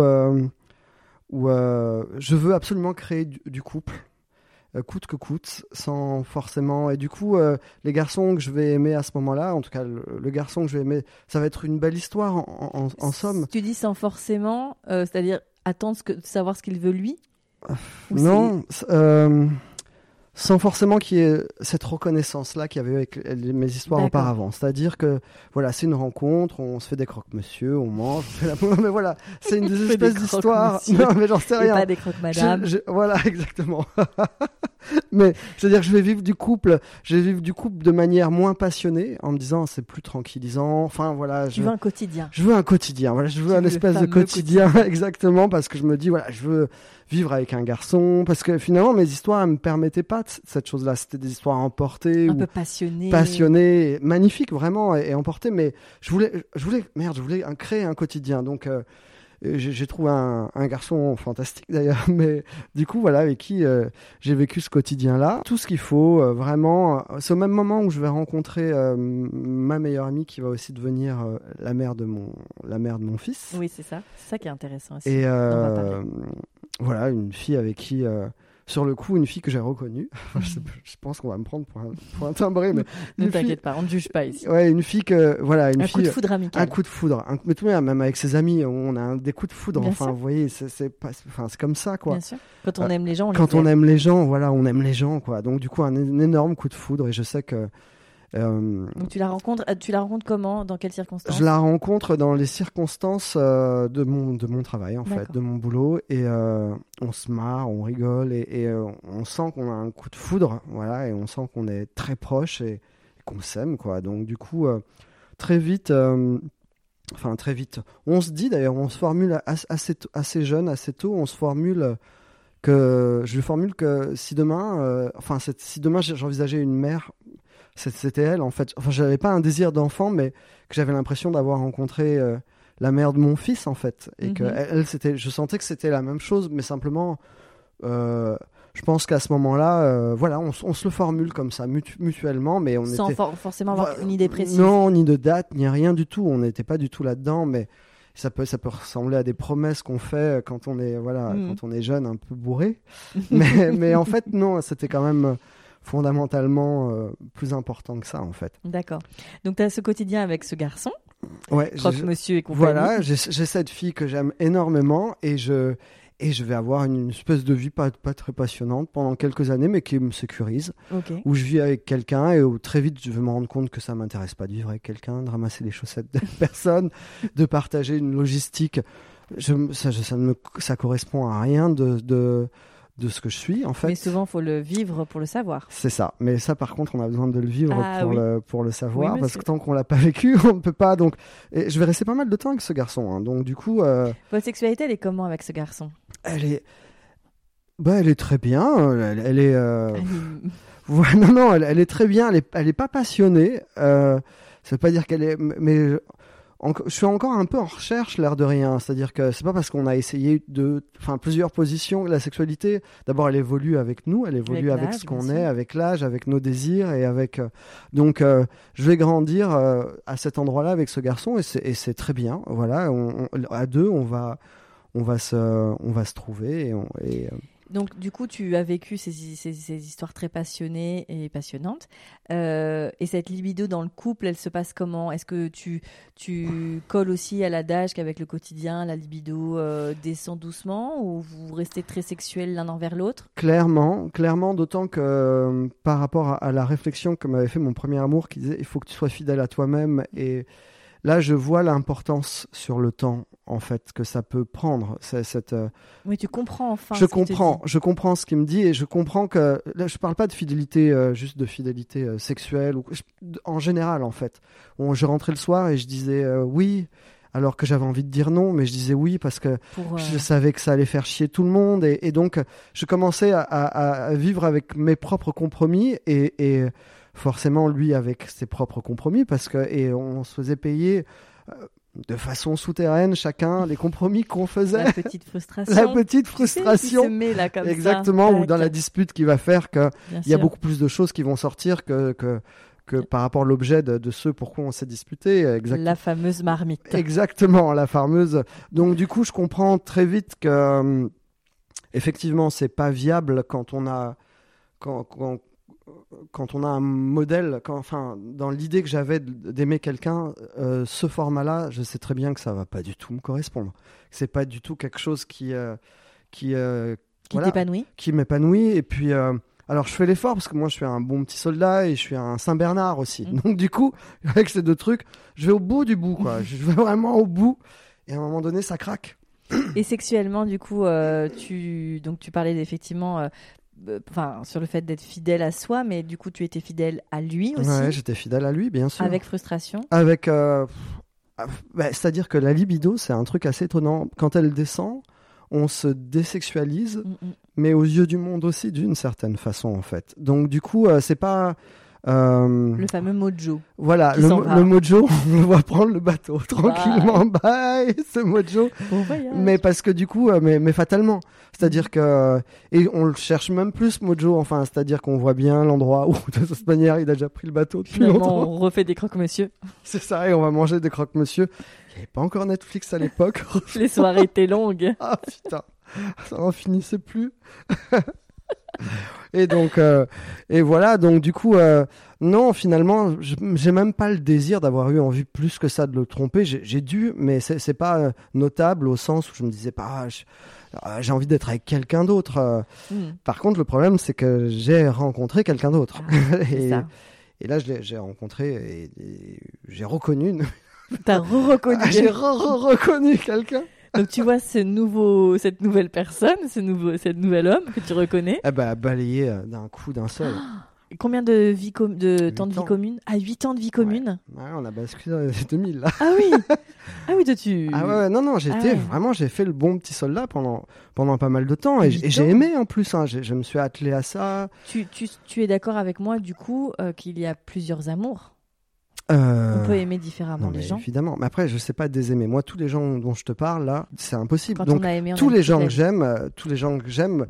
je veux absolument créer du couple, coûte que coûte, sans forcément... Et du coup, les garçons que je vais aimer à ce moment-là, en tout cas le garçon que je vais aimer, ça va être une belle histoire en somme. Tu dis sans forcément, c'est-à-dire attendre de savoir ce qu'il veut lui? Non, sans forcément qu'il y ait cette reconnaissance-là qu'il y avait avec mes histoires auparavant. C'est-à-dire que, voilà, c'est une rencontre, on se fait des croque-monsieur, on mange, on fait l'amour, mais voilà, c'est une des espèces d'histoires. Non, mais j'en sais rien. Et pas des croque-madame. Voilà, exactement. Mais, c'est-à-dire que je vais vivre du couple de manière moins passionnée, en me disant, c'est plus tranquillisant, enfin, voilà. Tu veux un quotidien. Je veux un quotidien, voilà, je veux un espèce de quotidien, exactement, parce que je me dis, voilà, je veux vivre avec un garçon, parce que finalement mes histoires elles me permettaient pas cette chose-là, c'était des histoires emportées, un peu passionnées, magnifiques vraiment et emportées, mais je voulais créer un quotidien, donc j'ai trouvé un garçon fantastique d'ailleurs, mais du coup voilà, avec qui j'ai vécu ce quotidien-là, tout ce qu'il faut, vraiment, c'est au même moment où je vais rencontrer ma meilleure amie qui va aussi devenir la mère de mon fils. Oui, c'est ça qui est intéressant aussi. Et voilà, une fille avec qui, sur le coup, une fille que j'ai reconnue. je pense qu'on va me prendre pour un timbré, mais ne t'inquiète pas, on ne juge pas ici. Ouais, une fille que, voilà, un coup de foudre amical. Un coup de foudre. Mais tout de même avec ses amis, on a des coups de foudre. Bien enfin, sûr. Vous voyez, c'est comme ça, quoi. Bien sûr. Quand on aime les gens, on aime les gens, voilà, on aime les gens, quoi. Donc du coup, un énorme coup de foudre, et je sais que. Donc tu la rencontres comment, dans quelles circonstances? Je la rencontre dans les circonstances de mon travail, en fait, de mon boulot, et on se marre, on rigole, et on sent qu'on a un coup de foudre, voilà, et on sent qu'on est très proche et qu'on s'aime, quoi. Donc du coup, très vite, on se dit d'ailleurs, on se formule assez jeune, assez tôt, on se formule que si demain, j'envisageais une mère. C'était elle, en fait. Enfin, j'avais pas un désir d'enfant, mais que j'avais l'impression d'avoir rencontré la mère de mon fils, en fait. Et que je sentais que c'était la même chose, mais simplement, je pense qu'à ce moment-là, voilà, on se le formule comme ça, mutuellement, mais on sans forcément avoir une idée précise. Non, ni de date, ni rien du tout. On n'était pas du tout là-dedans, mais ça peut ressembler à des promesses qu'on fait quand on est, quand on est jeune, un peu bourré. mais en fait, non, c'était quand même fondamentalement plus important que ça, en fait. D'accord. Donc tu as ce quotidien avec ce garçon, ouais, croque-monsieur et compagnie. Voilà, j'ai cette fille que j'aime énormément, et je vais avoir une espèce de vie pas très passionnante pendant quelques années, mais qui me sécurise, où je vis avec quelqu'un, et où très vite je vais me rendre compte que ça m'intéresse pas de vivre avec quelqu'un, de ramasser les chaussettes de personne, de partager une logistique. Ça correspond à rien de ce que je suis, en fait. Mais souvent, il faut le vivre pour le savoir. C'est ça. Mais ça, par contre, on a besoin de le vivre pour le savoir, parce que tant qu'on l'a pas vécu, on ne peut pas. Donc, et je vais rester pas mal de temps avec ce garçon. Hein. Donc, du coup... Votre sexualité, elle est comment avec ce garçon? Elle est très bien. Elle est... non, elle est très bien. Elle est pas passionnée. Ça veut pas dire qu'elle est... Mais... je suis encore un peu en recherche, l'air de rien. C'est-à-dire que c'est pas parce qu'on a essayé plusieurs positions. La sexualité, d'abord, elle évolue avec nous, elle évolue avec ce qu'on est, avec l'âge, avec nos désirs, et avec. Donc, je vais grandir à cet endroit-là avec ce garçon, et c'est très bien. Voilà, à deux, on va se trouver, Donc, du coup, tu as vécu ces histoires très passionnées et passionnantes. Et cette libido dans le couple, elle se passe comment? Est-ce que tu colles aussi à l'adage qu'avec le quotidien, la libido descend doucement, ou vous restez très sexuels l'un envers l'autre? Clairement, d'autant que par rapport à la réflexion que m'avait fait mon premier amour, qui disait « il faut que tu sois fidèle à toi-même », et là, je vois l'importance sur le temps, en fait, que ça peut prendre. Oui, tu comprends enfin. Je comprends ce qu'il me dit, et je comprends que... Là, je ne parle pas de fidélité, juste de fidélité sexuelle, en général, en fait. Je rentrais le soir et je disais oui, alors que j'avais envie de dire non, mais je disais oui parce que je savais que ça allait faire chier tout le monde. Et donc, je commençais à vivre avec mes propres compromis, et forcément lui avec ses propres compromis, et on se faisait payer de façon souterraine chacun les compromis qu'on faisait. La petite frustration. Qui se met là comme exactement, ça. Ou dans la dispute qui va faire qu'il y a beaucoup plus de choses qui vont sortir que par rapport à l'objet de ce pourquoi on s'est disputé. La fameuse marmite. Exactement, la fameuse. Donc du coup, je comprends très vite que effectivement, c'est pas viable quand on a un modèle, dans l'idée que j'avais d'aimer quelqu'un, ce format-là, je sais très bien que ça va pas du tout me correspondre. C'est pas du tout quelque chose qui t'épanouit. Qui m'épanouit. Et puis, Alors je fais l'effort parce que moi je suis un bon petit soldat et je suis un Saint-Bernard aussi. Donc du coup, avec ces 2 trucs, je vais au bout du bout, quoi. Je vais vraiment au bout et à un moment donné, ça craque. Et sexuellement, du coup, tu parlais effectivement sur le fait d'être fidèle à soi, mais du coup, tu étais fidèle à lui aussi. Ouais, j'étais fidèle à lui, bien sûr. Avec frustration. Avec, c'est-à-dire que la libido, c'est un truc assez étonnant. Quand elle descend, on se désexualise, mais aux yeux du monde aussi, d'une certaine façon, en fait. Donc, du coup, c'est pas... le fameux mojo. Voilà, le mojo, on le voit prendre le bateau tranquillement. Bye, ce mojo. Bon voyage. Mais parce que du coup, mais fatalement. C'est-à-dire que... Et on le cherche même plus, mojo. Enfin, c'est-à-dire qu'on voit bien l'endroit où, de toute manière, il a déjà pris le bateau depuis longtemps. On refait des croque-monsieur. C'est ça, et on va manger des croque-monsieur. Il n'y avait pas encore Netflix à l'époque. Les soirées étaient longues. Ah putain, ça n'en finissait plus. Et donc, et voilà, donc du coup, non, finalement, j'ai même pas le désir d'avoir eu envie plus que ça de le tromper. J'ai dû, mais c'est pas notable au sens où je me disais pas, j'ai envie d'être avec quelqu'un d'autre. Par contre, le problème, c'est que j'ai rencontré quelqu'un d'autre. Et là, j'ai rencontré et j'ai reconnu. T'as reconnu. J'ai reconnu quelqu'un. Donc tu vois cette nouvelle personne, ce nouvel homme que tu reconnais. Balayé d'un coup, d'un seul. Et combien de temps de vie commune? 8 ans de vie commune. Ouais, on a basculé dans 2000 là. Ah oui. Ah oui, toi tu. Ah ouais, non, j'ai fait le bon petit soldat pendant pas mal de temps et j'ai aimé en plus. Hein, je me suis attelé à ça. Tu es d'accord avec moi du coup qu'il y a plusieurs amours? On peut aimer différemment les gens. Évidemment, mais après je sais pas désaimer. Moi, tous les gens dont je te parle là, c'est impossible. Quand donc on a aimé, tous les gens que j'aime,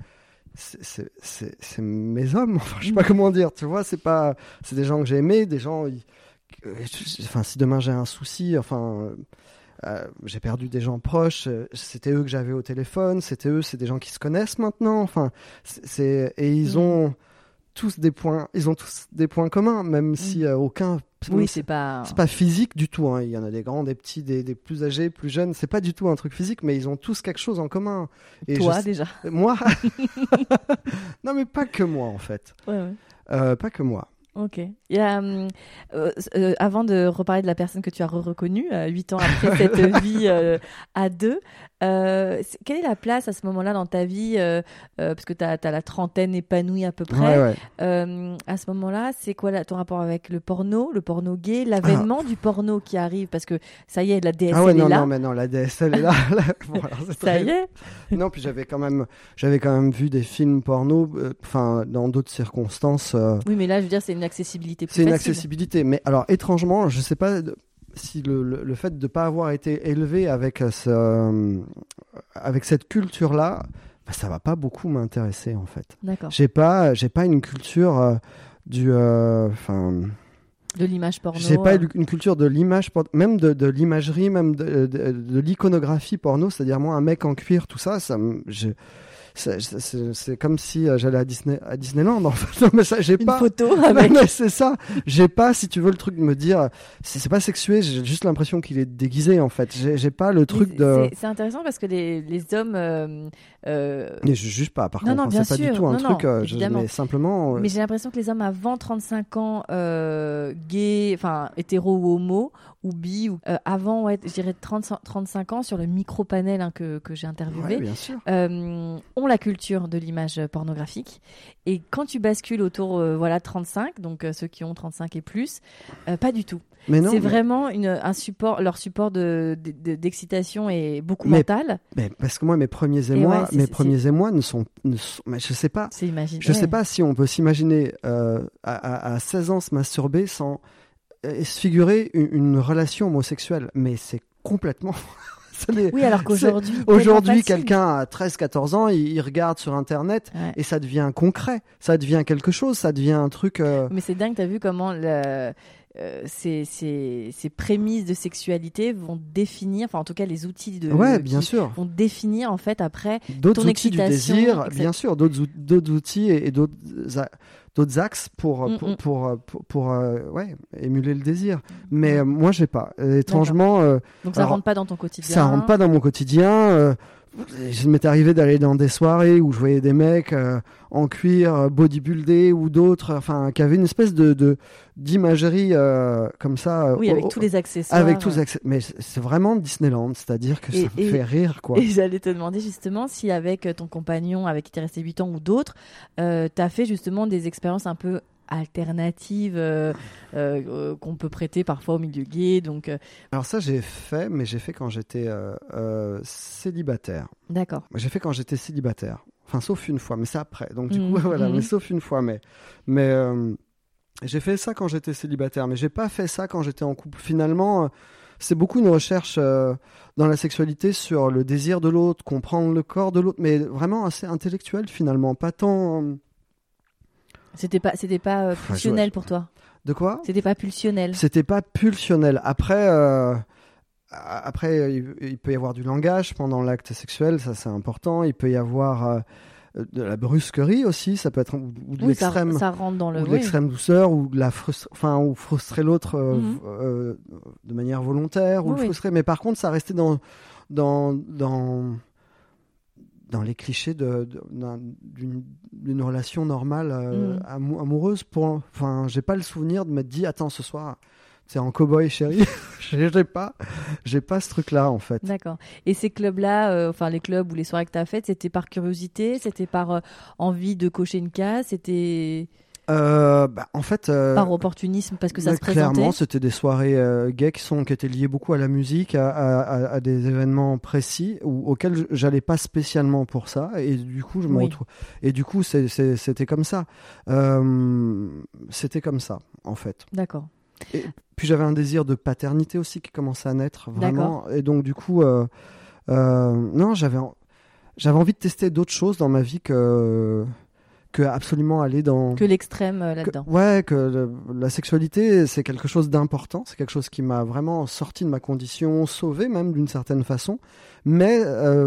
c'est mes hommes. Enfin, je sais pas comment dire. Tu vois, c'est des gens que j'ai aimés, des gens. Enfin, si demain j'ai un souci, j'ai perdu des gens proches, c'était eux que j'avais au téléphone, c'est des gens qui se connaissent maintenant. Enfin, et ils ont tous des points communs, même si aucun. Oui, c'est pas physique du tout. Hein. Il y en a des grands, des petits, des plus âgés, plus jeunes. C'est pas du tout un truc physique, mais ils ont tous quelque chose en commun. Et toi déjà. Moi. Non, mais pas que moi en fait. Ouais. Pas que moi. Ok. Il y a, avant de reparler de la personne que tu as reconnue, 8 ans après cette vie à deux, quelle est la place à ce moment-là dans ta vie, parce que tu as la trentaine épanouie à peu près. Ouais. À ce moment-là, c'est quoi ton rapport avec le porno gay, l'avènement du porno qui arrive, parce que ça y est, la DSL est là. Non, la DSL est là. Bon, alors, ça y est. Non, puis j'avais quand même vu des films porno, dans d'autres circonstances. Oui, mais là, je veux dire, c'est une accessibilité plus facile. C'est une accessibilité, mais alors étrangement, je sais pas si le fait de pas avoir été élevé avec cette culture-là, ça va pas beaucoup m'intéresser en fait. D'accord. J'ai pas une culture de l'image porno. J'ai pas une culture de l'image, même de l'imagerie, même de l'iconographie porno. C'est-à-dire moi, un mec en cuir, tout ça, c'est comme si j'allais à Disneyland en fait. Non, mais ça, j'ai une pas photo avec. Mais c'est ça, j'ai pas, si tu veux, le truc de me dire c'est pas sexué, j'ai juste l'impression qu'il est déguisé en fait. J'ai pas le truc c'est intéressant parce que les hommes mais je juge pas, par contre, non, bien c'est sûr. pas du tout un truc mais simplement mais j'ai l'impression que les hommes avant 35 ans gays, enfin hétéro ou homo ou bi ou avant je dirais 35 ans sur le micro-panel que j'ai interviewé, bien sûr. Ont la culture de l'image pornographique, et quand tu bascules autour 35, donc ceux qui ont 35 et plus, pas du tout. Vraiment un support, leur support d'excitation est beaucoup mental. Mais parce que moi, mes premiers émois ne sont, mais je sais pas. Je sais pas si on peut s'imaginer à 16 ans se masturber sans se figurer une relation homosexuelle, mais c'est complètement. Oui, alors qu'aujourd'hui, quelqu'un à 13-14 ans, il regarde sur Internet et ça devient concret, ça devient quelque chose, ça devient un truc. Mais c'est dingue, t'as vu comment ces prémices de sexualité vont définir, enfin en tout cas les outils bien sûr, vont définir en fait après d'autres ton outils excitation, du désir, bien sûr, d'autres outils et d'autres axes pour émuler le désir. Mais moi j'ai pas. Étrangement. Donc ça rentre pas dans ton quotidien. Ça rentre pas dans mon quotidien. il m'est arrivé d'aller dans des soirées où je voyais des mecs en cuir, bodybuildés ou d'autres, enfin, qui avaient une espèce d'imagerie comme ça. Oui, avec tous les accessoires. Avec tous les accessoires. Mais c'est vraiment Disneyland, c'est-à-dire que ça me fait rire, quoi. Et j'allais te demander justement si avec ton compagnon, avec qui tu es resté 8 ans ou d'autres, tu as fait justement des expériences un peu alternatives qu'on peut prêter parfois au milieu gay. Donc, Alors ça, j'ai fait, mais j'ai fait quand j'étais célibataire. D'accord. J'ai fait quand j'étais célibataire. Enfin, sauf une fois, mais c'est après. Donc du coup, voilà, mais sauf une fois. Mais j'ai fait ça quand j'étais célibataire, mais j'ai pas fait ça quand j'étais en couple. Finalement, c'est beaucoup une recherche dans la sexualité sur le désir de l'autre, comprendre le corps de l'autre, mais vraiment assez intellectuel finalement, pas tant... C'était pas pulsionnel pour toi? De quoi? C'était pas pulsionnel. C'était pas pulsionnel. Après, il peut y avoir du langage pendant l'acte sexuel, ça c'est important. Il peut y avoir de la brusquerie aussi, ça peut être ou de l'extrême, ça rentre dans le, ou de l'extrême douceur, ou de la ou frustrer l'autre de manière volontaire, ou le frustrer. Mais par contre, ça restait dans les clichés d'une relation normale amoureuse. Enfin, j'ai pas le souvenir de m'être dit attends, ce soir c'est en cow-boy chérie. j'ai pas ce truc là en fait. D'accord. Et ces clubs là, enfin les clubs ou les soirées que tu as faites, c'était par curiosité, c'était par envie de cocher une case, c'était en fait par opportunisme parce que ça se présentait? Clairement, c'était des soirées gays qui étaient liées beaucoup à la musique, à des événements précis auxquels j'allais pas spécialement pour ça, et du coup je me retrouve. Et du coup c'était comme ça. C'était comme ça en fait. D'accord. Et puis j'avais un désir de paternité aussi qui commençait à naître vraiment. D'accord. Et donc du coup non, j'avais envie de tester d'autres choses dans ma vie que absolument aller dans... Que l'extrême là-dedans. Que la sexualité, c'est quelque chose d'important. C'est quelque chose qui m'a vraiment sorti de ma condition, sauvé même d'une certaine façon. Mais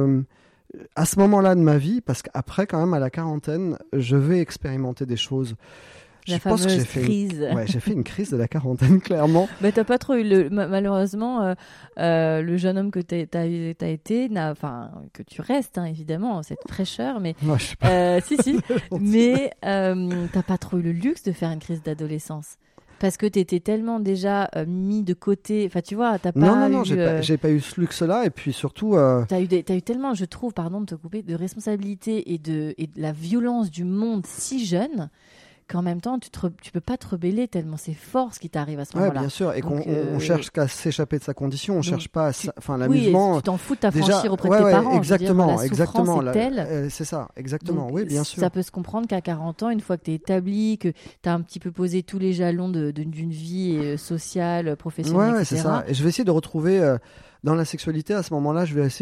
à ce moment-là de ma vie, parce qu'après, quand même, à la quarantaine, je vais expérimenter des choses. La fameuse crise. J'ai fait une crise de la quarantaine, clairement. Mais t'as pas trop eu malheureusement, le jeune homme que t'as été, que tu restes, hein, évidemment, cette fraîcheur, mais moi, je sais pas. si, mais t'as pas trop eu le luxe de faire une crise d'adolescence. Parce que t'étais tellement déjà mis de côté. Enfin, tu vois, t'as pas. Non, j'ai pas eu ce luxe-là. Et puis surtout. T'as eu tellement, je trouve, pardon de te couper, de responsabilité et de la violence du monde si jeune, qu'en même temps, tu peux pas te rebeller tellement c'est fort ce qui t'arrive à ce moment-là. Bien sûr, et donc, on cherche qu'à s'échapper de sa condition, on cherche pas l'amusement. Oui, tu t'en fous de t'affranchir auprès de tes parents. Exactement, exactement. Est telle. C'est ça, exactement, donc, oui, bien sûr. Ça peut se comprendre qu'à 40 ans, une fois que tu es établi, que tu as un petit peu posé tous les jalons d'une vie sociale, professionnelle, etc. C'est ça. Et je vais essayer de retrouver, dans la sexualité, à ce moment-là, je vais essayer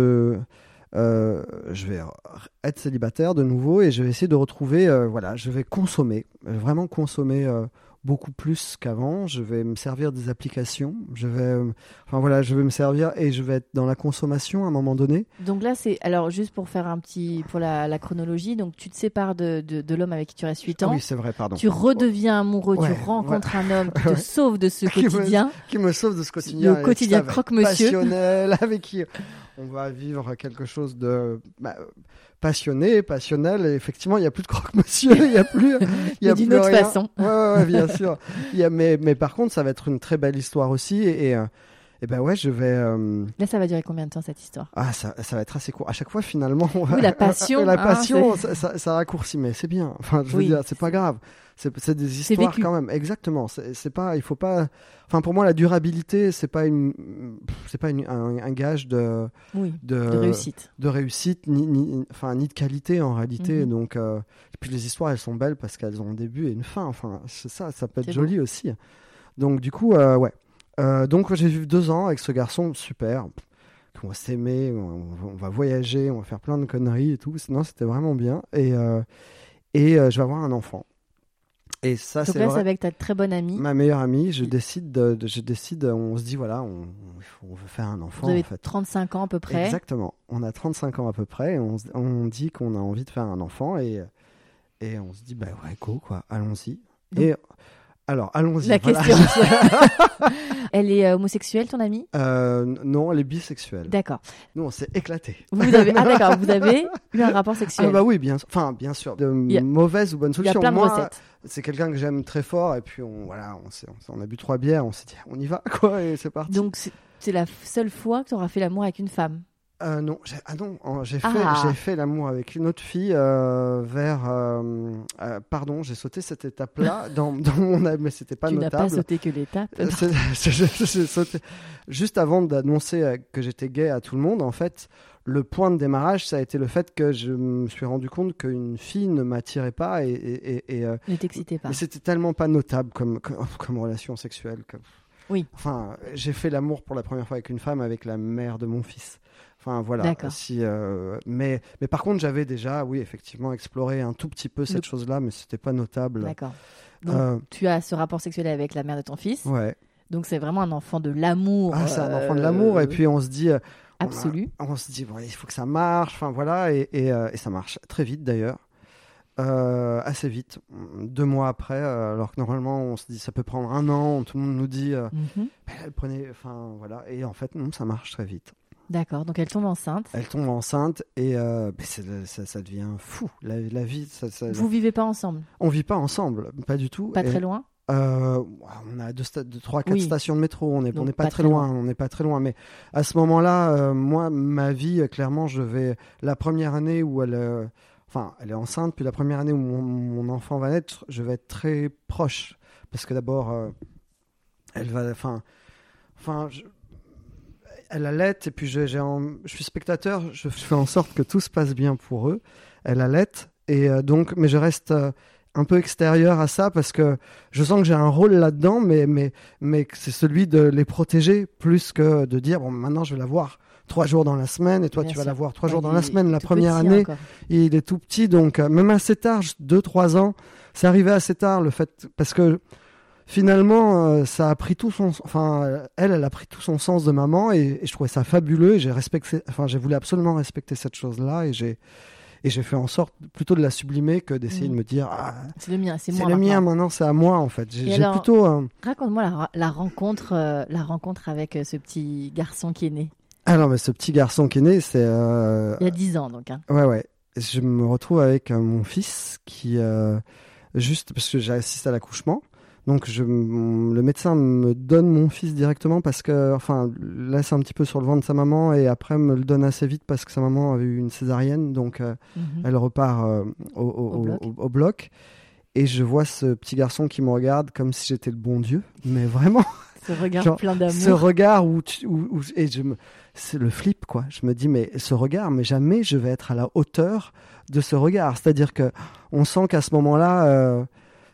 je vais être célibataire de nouveau et je vais essayer de retrouver, je vais vraiment consommer beaucoup plus qu'avant. Je vais me servir des applications, je vais me servir et je vais être dans la consommation à un moment donné. Donc là, alors juste pour faire pour la chronologie, donc tu te sépares de l'homme avec qui tu restes 8 ans. Oui, c'est vrai, pardon. Tu redeviens amoureux, tu rencontres un homme qui te sauve de ce quotidien. Qui me sauve de ce quotidien. Le quotidien croque-monsieur. Passionnel, avec qui on va vivre quelque chose de passionnel. Et effectivement, il n'y a plus de croque-monsieur, il n'y a plus. Mais d'une autre façon. Ouais, bien sûr. Mais par contre, ça va être une très belle histoire aussi. Et je vais. Là, ça va durer combien de temps cette histoire? Ça va être assez court. À chaque fois, finalement. Oui, la passion. Ça raccourcit, mais c'est bien. Enfin, je veux dire, c'est pas grave. C'est des histoires quand même. Exactement. C'est pas. Il faut pas. Enfin, pour moi, la durabilité, c'est pas un gage de réussite. De réussite, ni de qualité en réalité. Donc, et puis les histoires, elles sont belles parce qu'elles ont un début et une fin. Enfin, c'est ça. Ça peut être joli aussi. Donc, du coup, donc j'ai vu 2 ans avec ce garçon super. On va s'aimer, on va voyager, on va faire plein de conneries et tout. Non, c'était vraiment bien. Et je vais avoir un enfant. Et ça, donc là, c'est avec ta très bonne amie. Ma meilleure amie. Je décide, on se dit voilà, on veut faire un enfant. Vous avez en fait. 35 ans à peu près. Exactement. On a 35 ans à peu près. Et on dit qu'on a envie de faire un enfant et on se dit go quoi, allons-y. Donc, alors, allons-y. La question. Elle est homosexuelle, ton amie? Non, elle est bisexuelle. D'accord. Nous, on s'est éclatés. D'accord, vous avez eu un rapport sexuel. Bah oui, bien sûr. De mauvaise ou bonne solution. Il y a plein de recettes. C'est quelqu'un que j'aime très fort et puis on a bu 3 bières, on s'est dit on y va quoi et c'est parti. Donc c'est la seule fois que tu auras fait l'amour avec une femme? Non, j'ai fait l'amour avec une autre fille j'ai sauté cette étape-là dans mon mais c'était pas notable. Tu n'as pas sauté que l'étape. J'ai sauté juste avant d'annoncer que j'étais gay à tout le monde. En fait, le point de démarrage, ça a été le fait que je me suis rendu compte qu'une fille ne m'attirait pas et ne t'excitait pas. Et c'était tellement pas notable comme relation sexuelle. Oui. Enfin, j'ai fait l'amour pour la première fois avec une femme, avec la mère de mon fils. Enfin voilà. D'accord. Mais par contre, j'avais déjà, oui, effectivement, exploré un tout petit peu cette chose-là, mais c'était pas notable. D'accord. Donc tu as ce rapport sexuel avec la mère de ton fils. Ouais. Donc c'est vraiment un enfant de l'amour. C'est un enfant de l'amour, et puis on se dit. Absolu. On se dit, bon, il faut que ça marche. Enfin voilà, et ça marche très vite d'ailleurs. Assez vite, 2 mois après, alors que normalement on se dit ça peut prendre 1 an, tout le monde nous dit elle prenait, enfin voilà, et en fait non, ça marche très vite. D'accord, donc elle tombe enceinte. Et ça devient fou, la vie. Vous vivez pas ensemble? On vit pas ensemble, pas du tout. Pas très loin? On a 3-4 stations de métro, on n'est pas très loin, mais à ce moment-là, moi, ma vie, clairement, la première année où elle est enceinte, puis la première année où mon enfant va naître, je vais être très proche. Parce que d'abord, elle va. Elle allait, et puis je suis spectateur, je fais en sorte que tout se passe bien pour eux. Elle allait, et donc, mais je reste un peu extérieur à ça parce que je sens que j'ai un rôle là-dedans, mais c'est celui de les protéger plus que de dire, bon, maintenant je vais la voir 3 jours dans la semaine, et toi tu vas la voir 3 jours dans la semaine. La première année, il est tout petit, donc même assez tard, 2-3 ans, c'est arrivé assez tard le fait, parce que finalement ça a pris tout son, elle a pris tout son sens de maman, et je trouvais ça fabuleux, et j'ai voulu absolument respecter cette chose-là, et j'ai fait en sorte plutôt de la sublimer que d'essayer de me dire c'est le mien, c'est moi maintenant, c'est à moi en fait. Raconte-moi la rencontre avec ce petit garçon qui est né. Alors, mais ce petit garçon qui est né, c'est il y a 10 ans donc. Hein. Ouais. Je me retrouve avec mon fils qui juste parce que j'ai assisté à l'accouchement. Donc le médecin me donne mon fils directement parce que, laisse un petit peu sur le ventre de sa maman, et après me le donne assez vite parce que sa maman avait eu une césarienne, donc elle repart au bloc. Et je vois ce petit garçon qui me regarde comme si j'étais le bon Dieu, mais vraiment. Ce regard plein d'amour. Ce regard c'est le flip quoi. Je me dis mais ce regard, mais jamais je vais être à la hauteur de ce regard. C'est-à-dire que on sent qu'à ce moment-là.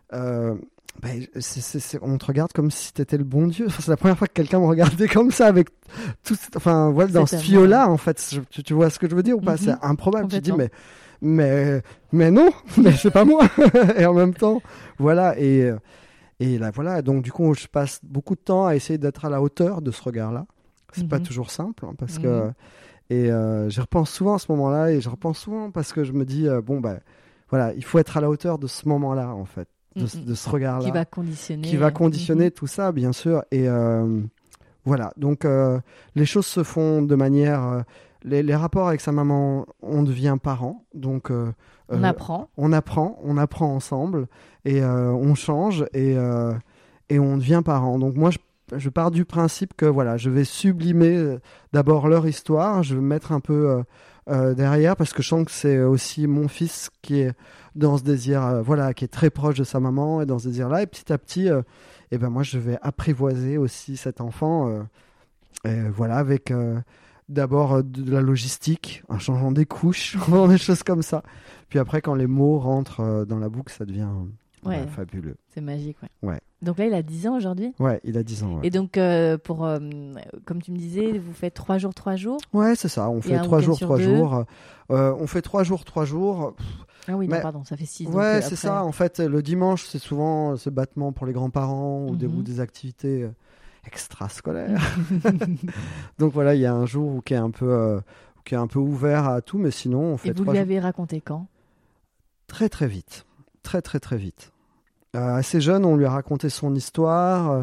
On te regarde comme si t'étais le bon Dieu. C'est la première fois que quelqu'un me regardait comme ça, avec tout, dans ce tuyau-là, en fait. Tu vois ce que je veux dire ou pas? C'est improbable. Tu te dis, mais non, mais c'est pas moi. Et en même temps, voilà. Et là, voilà. Donc, du coup, je passe beaucoup de temps à essayer d'être à la hauteur de ce regard-là. C'est pas toujours simple, parce que. Et j'y repense souvent à ce moment-là, et je repense souvent parce que je me dis, voilà, il faut être à la hauteur de ce moment-là, en fait. De ce regard-là. Qui va conditionner tout ça, bien sûr. Et voilà. Donc, les choses se font de manière... les rapports avec sa maman, on devient parents. Donc, on apprend ensemble. Et on change. Et on devient parents. Donc, moi, je pars du principe que, voilà, je vais sublimer d'abord leur histoire. Je vais me mettre un peu... derrière, parce que je sens que c'est aussi mon fils qui est dans ce désir, qui est très proche de sa maman, et dans ce désir-là, et petit à petit, moi je vais apprivoiser aussi cet enfant, avec d'abord de la logistique, en changeant des couches, des choses comme ça. Puis après, quand les mots rentrent dans la boucle, ça devient fabuleux. C'est magique, ouais. Donc là, il a 10 ans aujourd'hui ? Ouais, il a 10 ans. Ouais. Et donc, comme tu me disais, vous faites 3 jours, 3 jours ? Ouais, c'est ça. On fait 3 jours, 3 jours. On fait 3 jours, 3 jours. Ah oui, non, pardon, ça fait 6. Ouais, c'est ça. En fait, le dimanche, c'est souvent ce battement pour les grands-parents ou des activités extrascolaires. Donc voilà, il y a un jour qui est un peu ouvert à tout, mais sinon, on fait 3 jours. Et vous lui avez raconté quand ? Très, très vite. Très, très, très vite. assez jeune, on lui a raconté son histoire.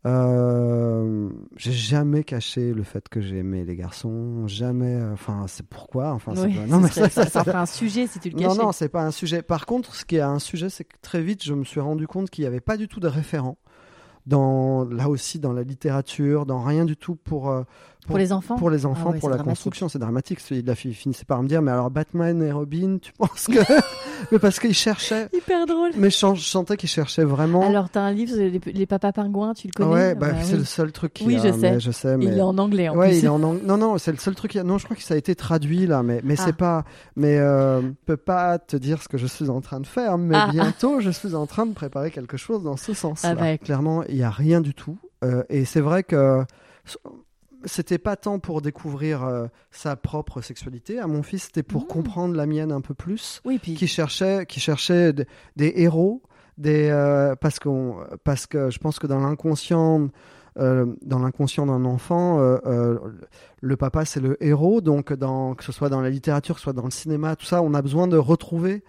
J'ai jamais caché le fait que j'ai aimé les garçons, jamais. Enfin, c'est pourquoi. Enfin, oui, non, mais ça ferait un sujet si tu le cachais. Non, c'est pas un sujet. Par contre, ce qui est un sujet, c'est que très vite, je me suis rendu compte qu'il n'y avait pas du tout de référent là aussi dans la littérature, dans rien du tout pour les enfants. Pour les enfants, ouais, pour la construction, c'est dramatique. La fille finissait par me dire, mais alors Batman et Robin, tu penses que mais parce qu'il cherchait. Hyper drôle. Mais je sentais qu'il cherchait vraiment. Alors t'as un livre, les papas pingouins, tu le connais? Ouais, c'est le seul truc qu'il y a. Oui, je sais. Mais... Il est en anglais en plus. plus. Il est en anglais. Non, c'est le seul truc. Non, je crois que ça a été traduit là, mais c'est pas. Mais je peux pas te dire ce que je suis en train de faire, mais bientôt je suis en train de préparer quelque chose dans ce sens-là. Bah, clairement, il y a rien du tout. Et c'est vrai que c'était pas tant pour découvrir sa propre sexualité. À mon fils, c'était pour comprendre la mienne un peu plus. Oui, puis... qui cherchait des héros, parce que je pense que dans l'inconscient d'un enfant, le papa c'est le héros. Donc que ce soit dans la littérature, que ce soit dans le cinéma, tout ça, on a besoin de retrouver.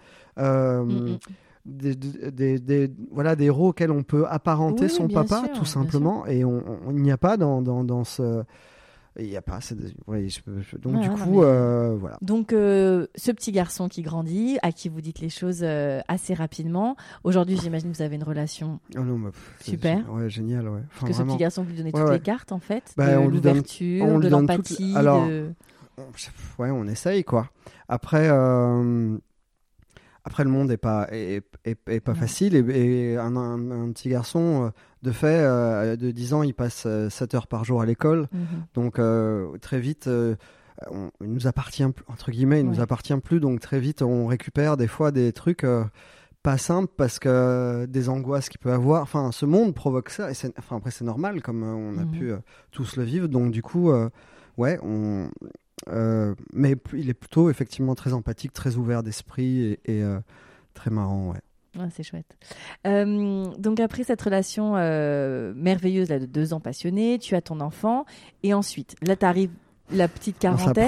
Des héros auxquels on peut apparenter son papa, sûr, tout simplement, et on n'y a pas dans ce... Il n'y a pas... Donc du coup, voilà. Donc ce petit garçon qui grandit, à qui vous dites les choses assez rapidement. Aujourd'hui, j'imagine que vous avez une relation super. Ouais, génial, ouais. Parce que ce petit garçon, vous lui donnez toutes les cartes, en fait, de l'ouverture, de l'empathie. Ouais, on essaye, quoi. Après, le monde est pas facile, et un petit garçon de fait de 10 ans, il passe 7 heures par jour à l'école, donc très vite il nous appartient, entre guillemets, il nous appartient plus, donc très vite on récupère des fois des trucs pas simples, parce que des angoisses qu'il peut avoir, enfin ce monde provoque ça, et après c'est normal, comme on a pu tous le vivre, donc du coup mais il est plutôt effectivement très empathique, très ouvert d'esprit, et très marrant, ouais. Ouais, c'est chouette. Donc après cette relation merveilleuse là, de 2 ans passionnés, tu as ton enfant, et ensuite, là t'arrives la petite quarantaine.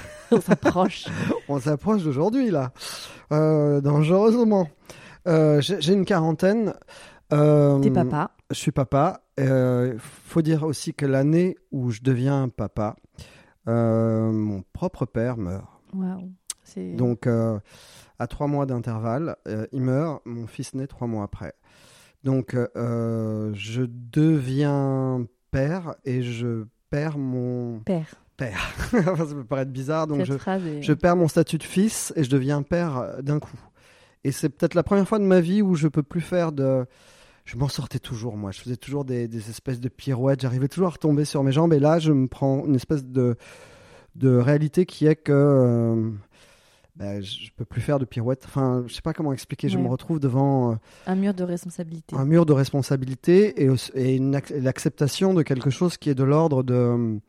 On s'approche d'aujourd'hui là, dangereusement. J'ai une quarantaine. T'es papa. Je suis papa. Faut dire aussi que l'année où je deviens papa, mon propre père meurt. Waouh. Donc, à 3 mois d'intervalle, il meurt. Mon fils naît 3 mois après. Donc, je deviens père, et je perds mon... Père. Ça peut paraître bizarre. Donc, je perds mon statut de fils, et je deviens père d'un coup. Et c'est peut-être la première fois de ma vie où je peux plus faire de... Je m'en sortais toujours, moi. Je faisais toujours des espèces de pirouettes. J'arrivais toujours à retomber sur mes jambes. Et là, je me prends une espèce de réalité qui est que je peux plus faire de pirouettes. Enfin, je sais pas comment expliquer. Ouais. Je me retrouve devant un mur de responsabilité. Un mur de responsabilité, et l'acceptation de quelque chose qui est de l'ordre de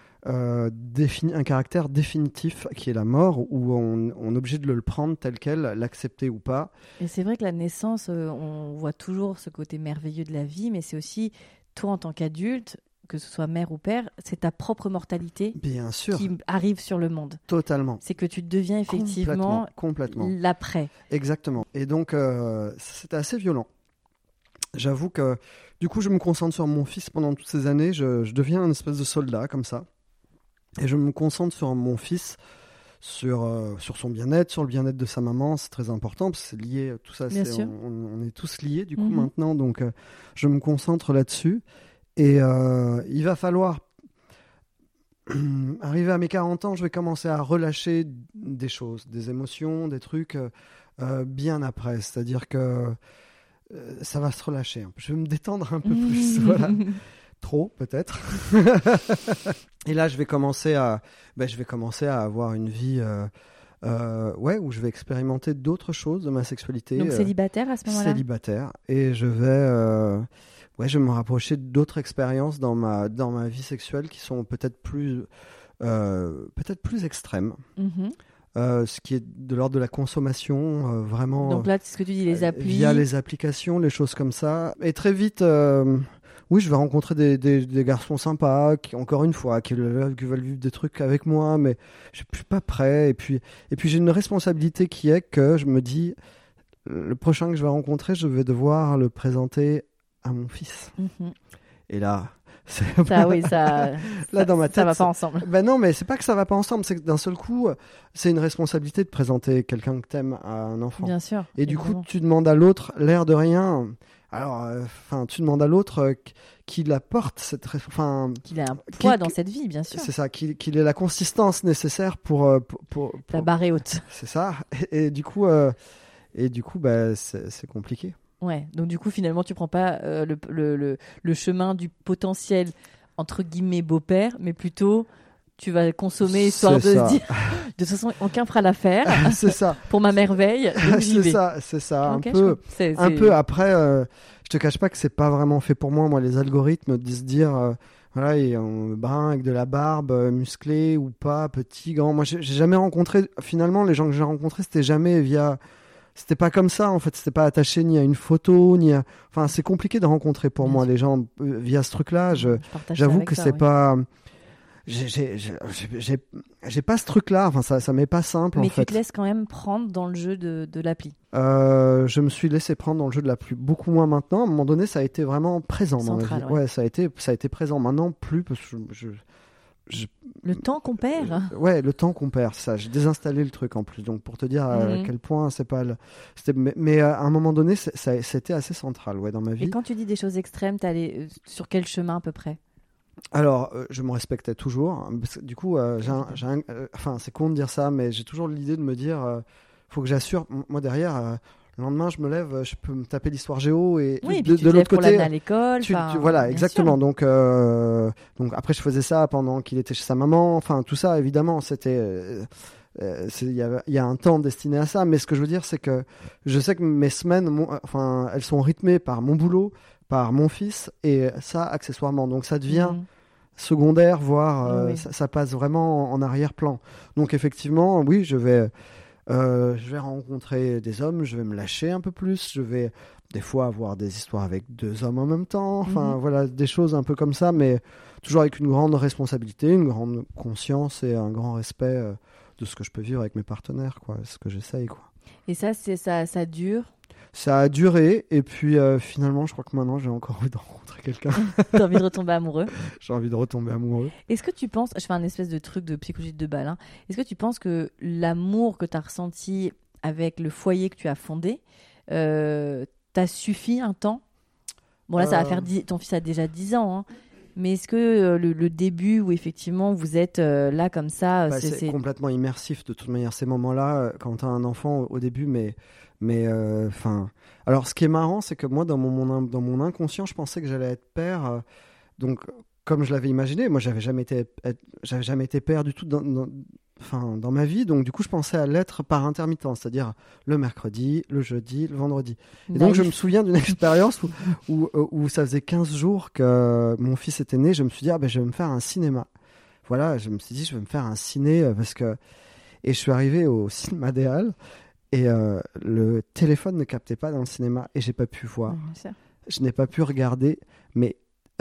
un caractère définitif, qui est la mort, où on est obligé de le prendre tel quel, l'accepter ou pas. Et c'est vrai que la naissance, on voit toujours ce côté merveilleux de la vie, mais c'est aussi toi en tant qu'adulte, que ce soit mère ou père, c'est ta propre mortalité, bien sûr, qui arrive sur le monde. Totalement. C'est que tu deviens effectivement complètement l'après. Exactement. Et donc, c'était assez violent. J'avoue que, du coup, je me concentre sur mon fils pendant toutes ces années. Je deviens un espèce de soldat, comme ça. Et je me concentre sur mon fils, sur son bien-être, sur le bien-être de sa maman. C'est très important, parce que c'est lié, tout ça. On est tous liés, du coup, maintenant. Donc, je me concentre là-dessus. Et il va falloir, arriver à mes 40 ans, je vais commencer à relâcher des choses, des émotions, des trucs bien après. C'est-à-dire que ça va se relâcher. Je vais me détendre un peu plus. Voilà. Trop, peut-être. Et là, je vais commencer à avoir une vie où je vais expérimenter d'autres choses de ma sexualité. Donc célibataire à ce moment-là ? Célibataire. Et je vais me rapprocher d'autres expériences dans ma vie sexuelle qui sont peut-être plus extrêmes. Ce qui est de l'ordre de la consommation, vraiment. Donc là, c'est ce que tu dis, les applis. Via les applications, les choses comme ça. Et très vite, oui, je vais rencontrer des garçons sympas qui, encore une fois, qui veulent vivre des trucs avec moi, mais je suis pas prêt. Et puis j'ai une responsabilité qui est que je me dis, le prochain que je vais rencontrer, je vais devoir le présenter à mon fils. Et là, là dans ma tête, ça va pas ensemble. Ben non, mais c'est pas que ça va pas ensemble, c'est que d'un seul coup, c'est une responsabilité de présenter quelqu'un que t'aimes à un enfant. Bien sûr. Et du coup, tu demandes à l'autre, l'air de rien. Alors, tu demandes à l'autre qu'il apporte qu'il ait un poids dans cette vie, bien sûr. C'est ça, qu'il ait la consistance nécessaire pour la barre est haute. C'est ça. Et du coup, c'est compliqué. Ouais. Donc du coup, finalement, tu prends pas le chemin du potentiel entre guillemets beau-père, mais plutôt tu vas consommer histoire de se dire de toute façon aucun fera l'affaire. C'est ça. Pour ma merveille. C'est ça. Okay, un peu après. Je te cache pas que c'est pas vraiment fait pour moi. Moi, les algorithmes de se dire voilà, et on brun avec de la barbe, musclé ou pas, petit, grand. Moi, j'ai jamais rencontré. Finalement, les gens que j'ai rencontrés, c'était jamais via. C'était pas comme ça, en fait. C'était pas attaché ni à une photo, ni à. Enfin, c'est compliqué de rencontrer pour moi les gens via ce truc-là. J'avoue que c'est pas. J'ai pas ce truc-là. Enfin, ça m'est pas simple. Mais en fait. Tu te laisses quand même prendre dans le jeu de l'appli. Je me suis laissé prendre dans le jeu de l'appli. Beaucoup moins maintenant. À un moment donné, ça a été vraiment présent dans ma vie. Ouais, ça a été présent. Maintenant, plus parce que le temps qu'on perd. Ouais, le temps qu'on perd, ça. J'ai désinstallé le truc en plus. Donc pour te dire à quel point c'est pas. Mais à un moment donné, c'était assez central, ouais, dans ma vie. Et quand tu dis des choses extrêmes, t'es allé sur quel chemin à peu près? Alors, je me respectais toujours. Parce que, du coup, c'est con de dire ça, mais j'ai toujours l'idée de me dire, faut que j'assure. Moi derrière. Le lendemain, je me lève, je peux me taper l'histoire géo et de l'autre côté, à l'école. Voilà, exactement. Donc après, je faisais ça pendant qu'il était chez sa maman. Enfin, tout ça, évidemment, c'était. Il y a un temps destiné à ça. Mais ce que je veux dire, c'est que je sais que mes semaines, elles sont rythmées par mon boulot, par mon fils et ça accessoirement. Donc ça devient secondaire, voire ça passe vraiment en arrière-plan. Donc effectivement, oui, je vais rencontrer des hommes, je vais me lâcher un peu plus, je vais des fois avoir des histoires avec 2 hommes en même temps, enfin voilà, des choses un peu comme ça, mais toujours avec une grande responsabilité, une grande conscience et un grand respect de ce que je peux vivre avec mes partenaires, quoi, ce que j'essaye, quoi. Et ça dure? Ça a duré, et puis finalement, je crois que maintenant, j'ai encore envie de rencontrer quelqu'un. T'as envie de retomber amoureux? J'ai envie de retomber amoureux. Est-ce que tu penses, je fais un espèce de truc de psychologie de 2 balles, est-ce que tu penses que l'amour que tu as ressenti avec le foyer que tu as fondé t'a suffi un temps? Bon, là, ça va faire ton fils a déjà 10 ans, mais est-ce que le début où effectivement vous êtes là comme ça, c'est complètement immersif de toute manière ces moments-là quand tu as un enfant au début, mais alors ce qui est marrant, c'est que moi dans mon inconscient, je pensais que j'allais être père, donc comme je l'avais imaginé. Moi, j'avais jamais été père du tout dans ma vie, donc du coup je pensais à l'être par intermittence, c'est-à-dire le mercredi, le jeudi, le vendredi. Et donc je me souviens d'une expérience où ça faisait 15 jours que mon fils était né. Je me suis dit je vais me faire un cinéma. Voilà, je me suis dit je vais me faire un ciné et je suis arrivé au cinéma des Halles et le téléphone ne captait pas dans le cinéma et j'ai pas pu voir. Je n'ai pas pu regarder, mais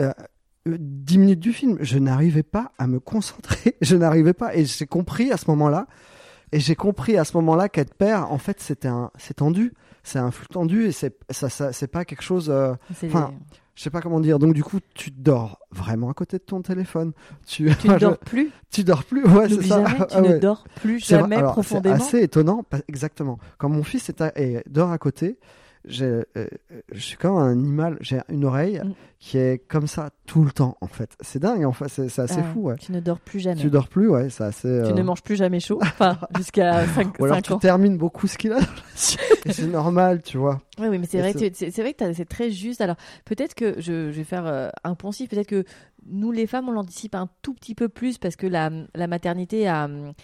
10 minutes du film, je n'arrivais pas à me concentrer, et j'ai compris à ce moment-là qu'être père, en fait, c'est tendu, c'est un flux tendu et c'est pas quelque chose. Je sais pas comment dire. Donc du coup, tu dors vraiment à côté de ton téléphone. Tu ne dors plus. Tu dors plus. Ouais, c'est ça. Jamais, tu ne dors plus jamais profondément. C'est assez étonnant, exactement. Quand mon fils dort à côté. Je suis comme un animal, j'ai une oreille qui est comme ça tout le temps en fait. C'est dingue en fait, c'est assez fou. Ouais. Tu ne dors plus jamais. Tu dors plus, ouais, c'est assez. Tu ne manges plus jamais chaud, enfin jusqu'à 5 Ou alors ans. tu termines beaucoup ce qu'il a. C'est normal, tu vois. Oui, mais c'est vrai que c'est très juste. Alors peut-être que je vais faire un poncif, peut-être que nous les femmes on l'anticipe un tout petit peu plus parce que la maternité a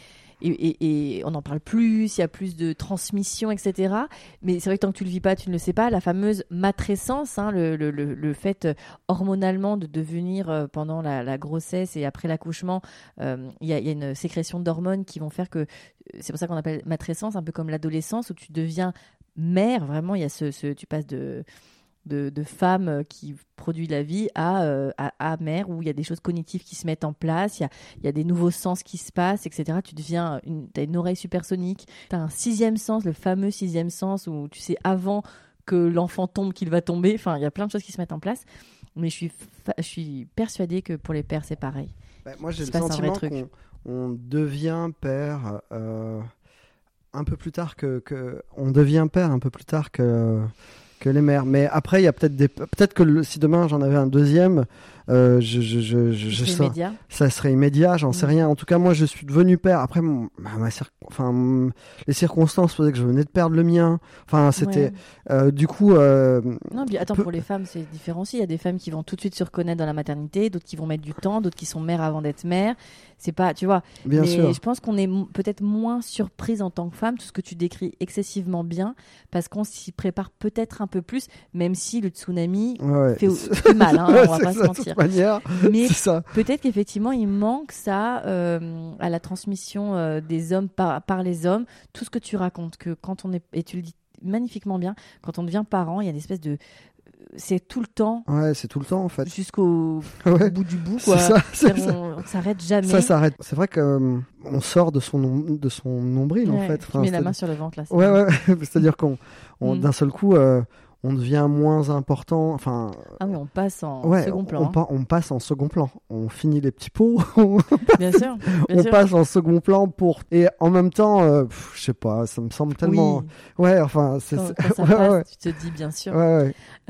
et on en parle plus, il y a plus de transmission, etc. Mais c'est vrai que tant que tu le vis pas, tu ne le sais pas. La fameuse matrescence, le fait hormonalement de devenir pendant la grossesse et après l'accouchement, il y a une sécrétion d'hormones qui vont faire que c'est pour ça qu'on appelle matrescence, un peu comme l'adolescence où tu deviens mère. Vraiment, il y a tu passes de femme qui produit la vie à mère, où il y a des choses cognitives qui se mettent en place, il y a des nouveaux sens qui se passent, etc. Tu deviens t'as une oreille supersonique, t'as un sixième sens, le fameux sixième sens où tu sais avant que l'enfant tombe qu'il va tomber. Enfin, il y a plein de choses qui se mettent en place. Mais je suis persuadée que pour les pères, c'est pareil. Moi, j'ai le sentiment qu'on devient père un peu plus tard on devient père un peu plus tard que les mères. Mais après, il y a peut-être que si demain j'en avais un deuxième, ça serait immédiat, j'en sais rien. En tout cas, moi, je suis devenu père. Après, les circonstances faisaient que je venais de perdre le mien. Enfin, c'était du coup. Non, mais attends, pour les femmes, c'est différent aussi. Il y a des femmes qui vont tout de suite se reconnaître dans la maternité, d'autres qui vont mettre du temps, d'autres qui sont mères avant d'être mères. C'est pas, tu vois. Bien sûr. Je pense qu'on est peut-être moins surprise en tant que femme, tout ce que tu décris excessivement bien, parce qu'on s'y prépare peut-être un peu plus, même si le tsunami fait mal, hein, on va pas se mentir. Mais peut-être qu'effectivement, il manque ça à la transmission des hommes par les hommes. Tout ce que tu racontes, que quand on est, et tu le dis magnifiquement bien, quand on devient parent, il y a une espèce de... C'est tout le temps. Ouais, c'est tout le temps en fait. Jusqu'au bout du bout, quoi. On s'arrête jamais. Ça s'arrête. C'est vrai qu'on sort de son nombril en fait. Tu mets la main sur le ventre là. Ouais. C'est-à-dire qu'on d'un seul coup, on devient moins important. Enfin. Ah oui, on passe en second plan. On passe en second plan. On finit les petits pots. Bien sûr. On passe en second plan et en même temps, je sais pas, ça me semble tellement. Oui. Ouais, enfin, c'est. Quand ça passe, tu te dis bien sûr. Ouais.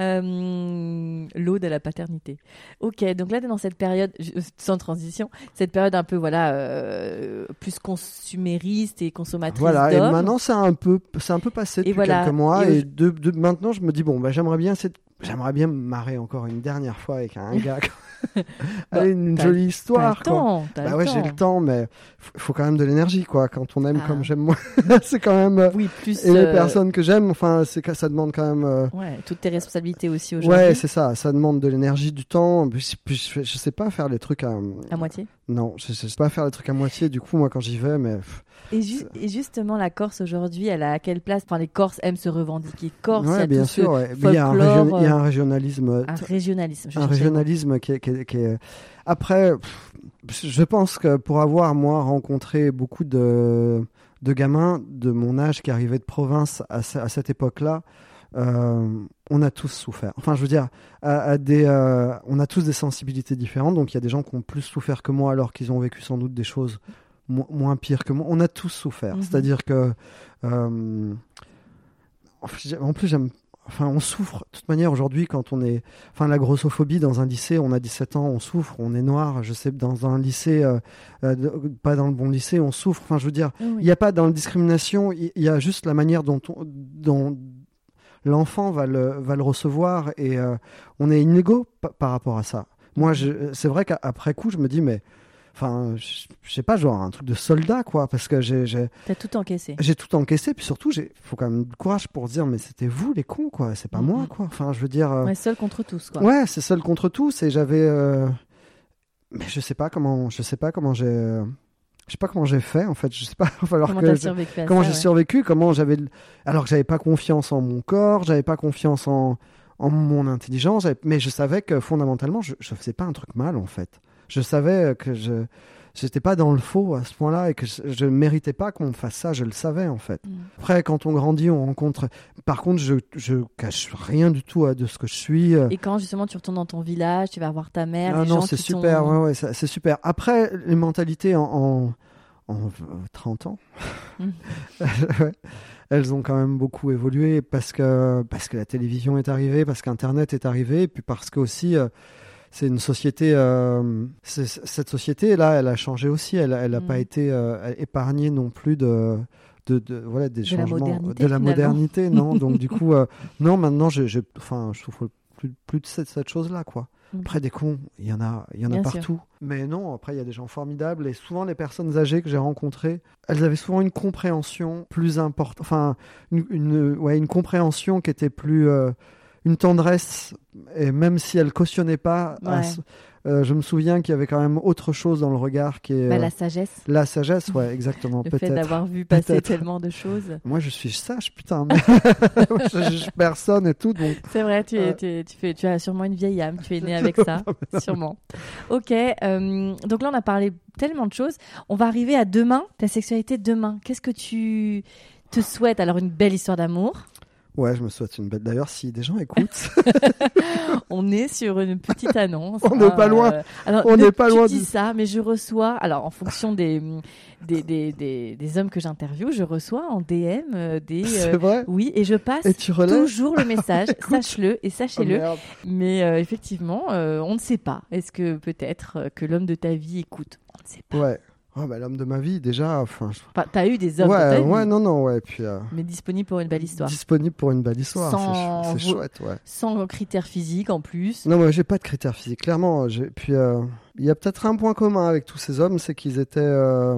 L'ode à la paternité. Ok, donc là, tu es dans cette période, sans transition, cette période un peu plus consumériste et consommatrice d'hommes. Et maintenant, c'est un peu passé depuis quelques mois. Et de maintenant, je me dis, j'aimerais bien me marrer encore une dernière fois avec un gars. Une jolie histoire. J'ai le temps, mais faut quand même de l'énergie, quoi. Quand on aime comme j'aime moi, c'est quand même. Oui, plus. Et les personnes que j'aime, enfin, ça demande quand même. Toutes tes responsabilités aussi aujourd'hui. Ouais, c'est ça. Ça demande de l'énergie, du temps. Puis je sais pas faire les trucs à moitié. Non, je sais pas faire les trucs à moitié. Du coup, moi, quand j'y vais, mais. Et justement, la Corse aujourd'hui, elle a à quelle place? Enfin, les Corses aiment se revendiquer Corse. Ouais, bien sûr. Il y a un régionalisme. Un régionalisme qui est. Après, je pense que pour avoir moi rencontré beaucoup de gamins de mon âge qui arrivaient de province à cette époque-là, on a tous souffert. Enfin, je veux dire, on a tous des sensibilités différentes. Donc, il y a des gens qui ont plus souffert que moi alors qu'ils ont vécu sans doute des choses moins pires que moi. On a tous souffert. C'est-à-dire que, en plus, on souffre. De toute manière, aujourd'hui, quand on est... Enfin, la grossophobie, dans un lycée, on a 17 ans, on souffre, on est noir. Je sais, dans un lycée, pas dans le bon lycée, on souffre. Enfin, je veux dire, il n'y a pas dans la discrimination, il y a juste la manière dont l'enfant va le recevoir et on est inégaux par rapport à ça. Moi, c'est vrai qu'après coup, je me dis, mais... Enfin, je sais pas, genre un truc de soldat, quoi, parce que T'as tout encaissé. J'ai tout encaissé, puis surtout, faut quand même du courage pour se dire, mais c'était vous les cons, quoi, c'est pas moi, quoi. Enfin, je veux dire. Seul contre tous, quoi. Ouais, c'est seul contre tous, et j'avais. Mais je sais pas comment j'ai fait, en fait. Je sais pas. Comment j'ai survécu, alors que j'avais pas confiance en mon corps, j'avais pas confiance en mon intelligence, mais je savais que fondamentalement, je faisais pas un truc mal, en fait. Je savais que je n'étais pas dans le faux à ce point-là et que je ne méritais pas qu'on me fasse ça, je le savais en fait. Après, quand on grandit, on rencontre... Par contre, je cache rien du tout de ce que je suis. Et quand justement tu retournes dans ton village, tu vas voir ta mère, non, c'est super, c'est super. Après, les mentalités en 30 ans, elles ont quand même beaucoup évolué parce que la télévision est arrivée, parce qu'Internet est arrivé, et puis parce que aussi... c'est une société. Cette société-là, elle a changé aussi. Elle n'a pas été épargnée non plus des changements, de la modernité, non. Donc du coup, non. Maintenant, je souffre plus de cette chose-là, quoi. Après, des cons, il y en a partout. Sûr. Mais non, après, il y a des gens formidables. Et souvent, les personnes âgées que j'ai rencontrées, elles avaient souvent une compréhension plus importante. Enfin, une compréhension qui était plus. Une tendresse, et même si elle cautionnaient pas, je me souviens qu'il y avait quand même autre chose dans le regard qui est... la sagesse. La sagesse, ouais, exactement. Le peut-être. fait d'avoir vu passer tellement de choses. Moi, je suis sage, putain. Je juge personne et tout, donc... C'est vrai, tu as sûrement une vieille âme, tu es né avec ça, sûrement. Ok, donc là, on a parlé tellement de choses. On va arriver à demain, ta sexualité demain. Qu'est-ce que tu te souhaites? Alors, une belle histoire d'amour. Ouais, je me souhaite une belle. D'ailleurs, si des gens écoutent, on est sur une petite annonce. On n'est pas loin. Alors, on n'est pas loin. Tu dis ça, mais je reçois. Alors, en fonction des hommes que j'interviewe, je reçois en DM des. C'est vrai. Oui, et je passe toujours le message. Sache-le et sachez-le. Oh, mais effectivement, on ne sait pas. Est-ce que peut-être que l'homme de ta vie écoute? On ne sait pas. Ouais. Oh, bah, l'homme de ma vie, déjà. T'as eu des hommes de ta vie. Ouais, non. Puis, mais disponible pour une belle histoire. Disponible pour une belle histoire. C'est chouette, ouais. Sans critères physiques en plus. Non, moi, j'ai pas de critères physiques, clairement. Puis, il y a peut-être un point commun avec tous ces hommes, c'est qu'ils étaient,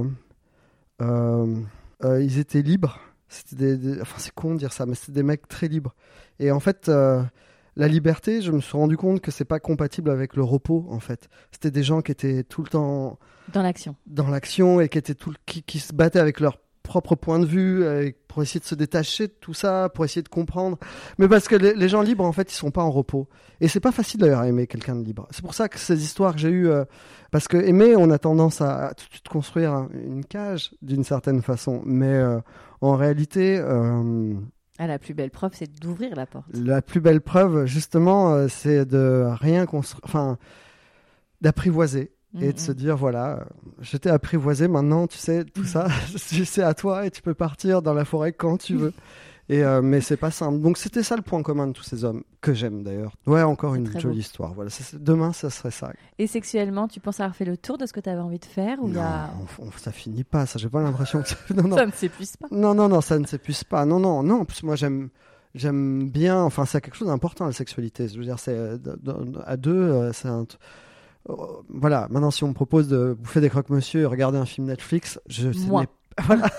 ils étaient libres. C'était enfin, c'est con de dire ça, mais c'était des mecs très libres. Et en fait, la liberté, je me suis rendu compte que c'est pas compatible avec le repos, en fait. C'était des gens qui étaient tout le temps dans l'action et qui étaient qui se battaient avec leur propre point de vue pour essayer de se détacher de tout ça, pour essayer de comprendre. Mais parce que les gens libres, en fait, ils sont pas en repos. Et c'est pas facile d'ailleurs à aimer quelqu'un de libre. C'est pour ça que ces histoires que j'ai eues, parce que aimer, on a tendance à tout de suite construire une cage d'une certaine façon. Mais en réalité, la plus belle preuve, c'est d'ouvrir la porte. La plus belle preuve, justement, c'est de rien construire, enfin, d'apprivoiser. Et de se dire, voilà, je t'ai apprivoisé, maintenant, tu sais, tout ça, c'est à toi et tu peux partir dans la forêt quand tu veux. Mais c'est pas simple. Donc, c'était ça le point commun de tous ces hommes, que j'aime d'ailleurs. Ouais, encore une jolie histoire. Voilà, demain, ça serait ça. Et sexuellement, tu penses avoir fait le tour de ce que tu avais envie de faire ou ça finit pas, ça, j'ai pas l'impression que... Non. Ça ne s'épuise pas. Non, ça ne s'épuise pas. Non. En plus, moi, j'aime bien, enfin, c'est quelque chose d'important, la sexualité. Je veux dire, c'est à deux, c'est un... Voilà, maintenant si on me propose de bouffer des croque-monsieur et regarder un film Netflix, voilà.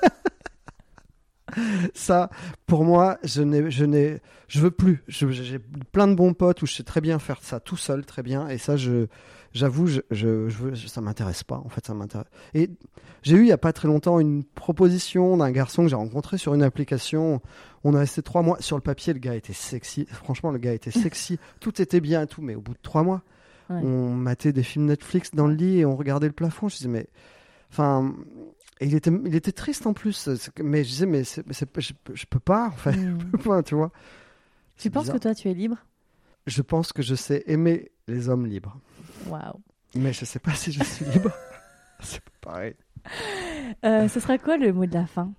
Ça, pour moi, je veux plus. J'ai plein de bons potes où je sais très bien faire ça tout seul, très bien. Et ça, j'avoue, ça m'intéresse pas. En fait, ça m'intéresse. Et j'ai eu il y a pas très longtemps une proposition d'un garçon que j'ai rencontré sur une application. On a resté 3 mois sur le papier. Le gars était sexy. Franchement, le gars était sexy. Tout était bien et tout, mais au bout de 3 mois. Ouais. On matait des films Netflix dans le lit et on regardait le plafond. Je disais, mais... Enfin... Et il était triste en plus. Mais je disais, mais je peux pas, en fait. Je peux pas, tu vois. Tu penses que toi, tu es libre? Je pense que je sais aimer les hommes libres. Waouh. Mais je sais pas si je suis libre. C'est pas pareil. Ce sera quoi le mot de la fin?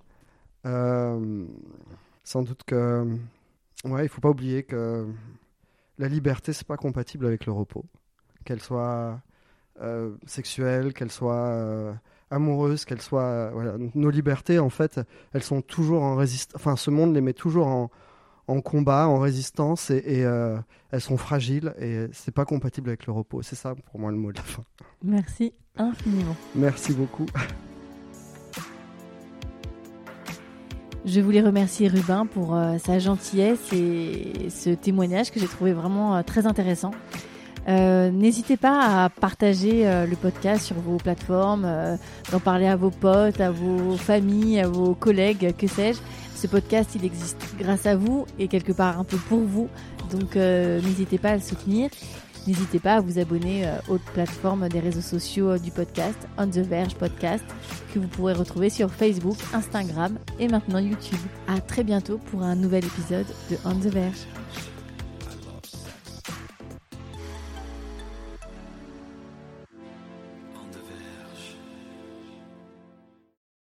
Sans doute que... Ouais, il faut pas oublier que la liberté, c'est pas compatible avec le repos. Qu'elle soit sexuelle, qu'elle soit amoureuse, qu'elle soit... voilà. Nos libertés, en fait, elles sont toujours en résistance. Enfin, ce monde les met toujours en combat, en résistance, et elles sont fragiles, et c'est pas compatible avec le repos. C'est ça, pour moi, le mot de la fin. Merci infiniment. Merci beaucoup. Je voulais remercier Rubin pour sa gentillesse et ce témoignage que j'ai trouvé vraiment très intéressant. N'hésitez pas à partager le podcast sur vos plateformes, d'en parler à vos potes, à vos familles, à vos collègues, que sais-je. Ce podcast, il existe grâce à vous et quelque part un peu pour vous. Donc n'hésitez pas à le soutenir. N'hésitez pas à vous abonner aux plateformes des réseaux sociaux du podcast, On the Verge Podcast, que vous pourrez retrouver sur Facebook, Instagram et maintenant YouTube. À très bientôt pour un nouvel épisode de On the Verge.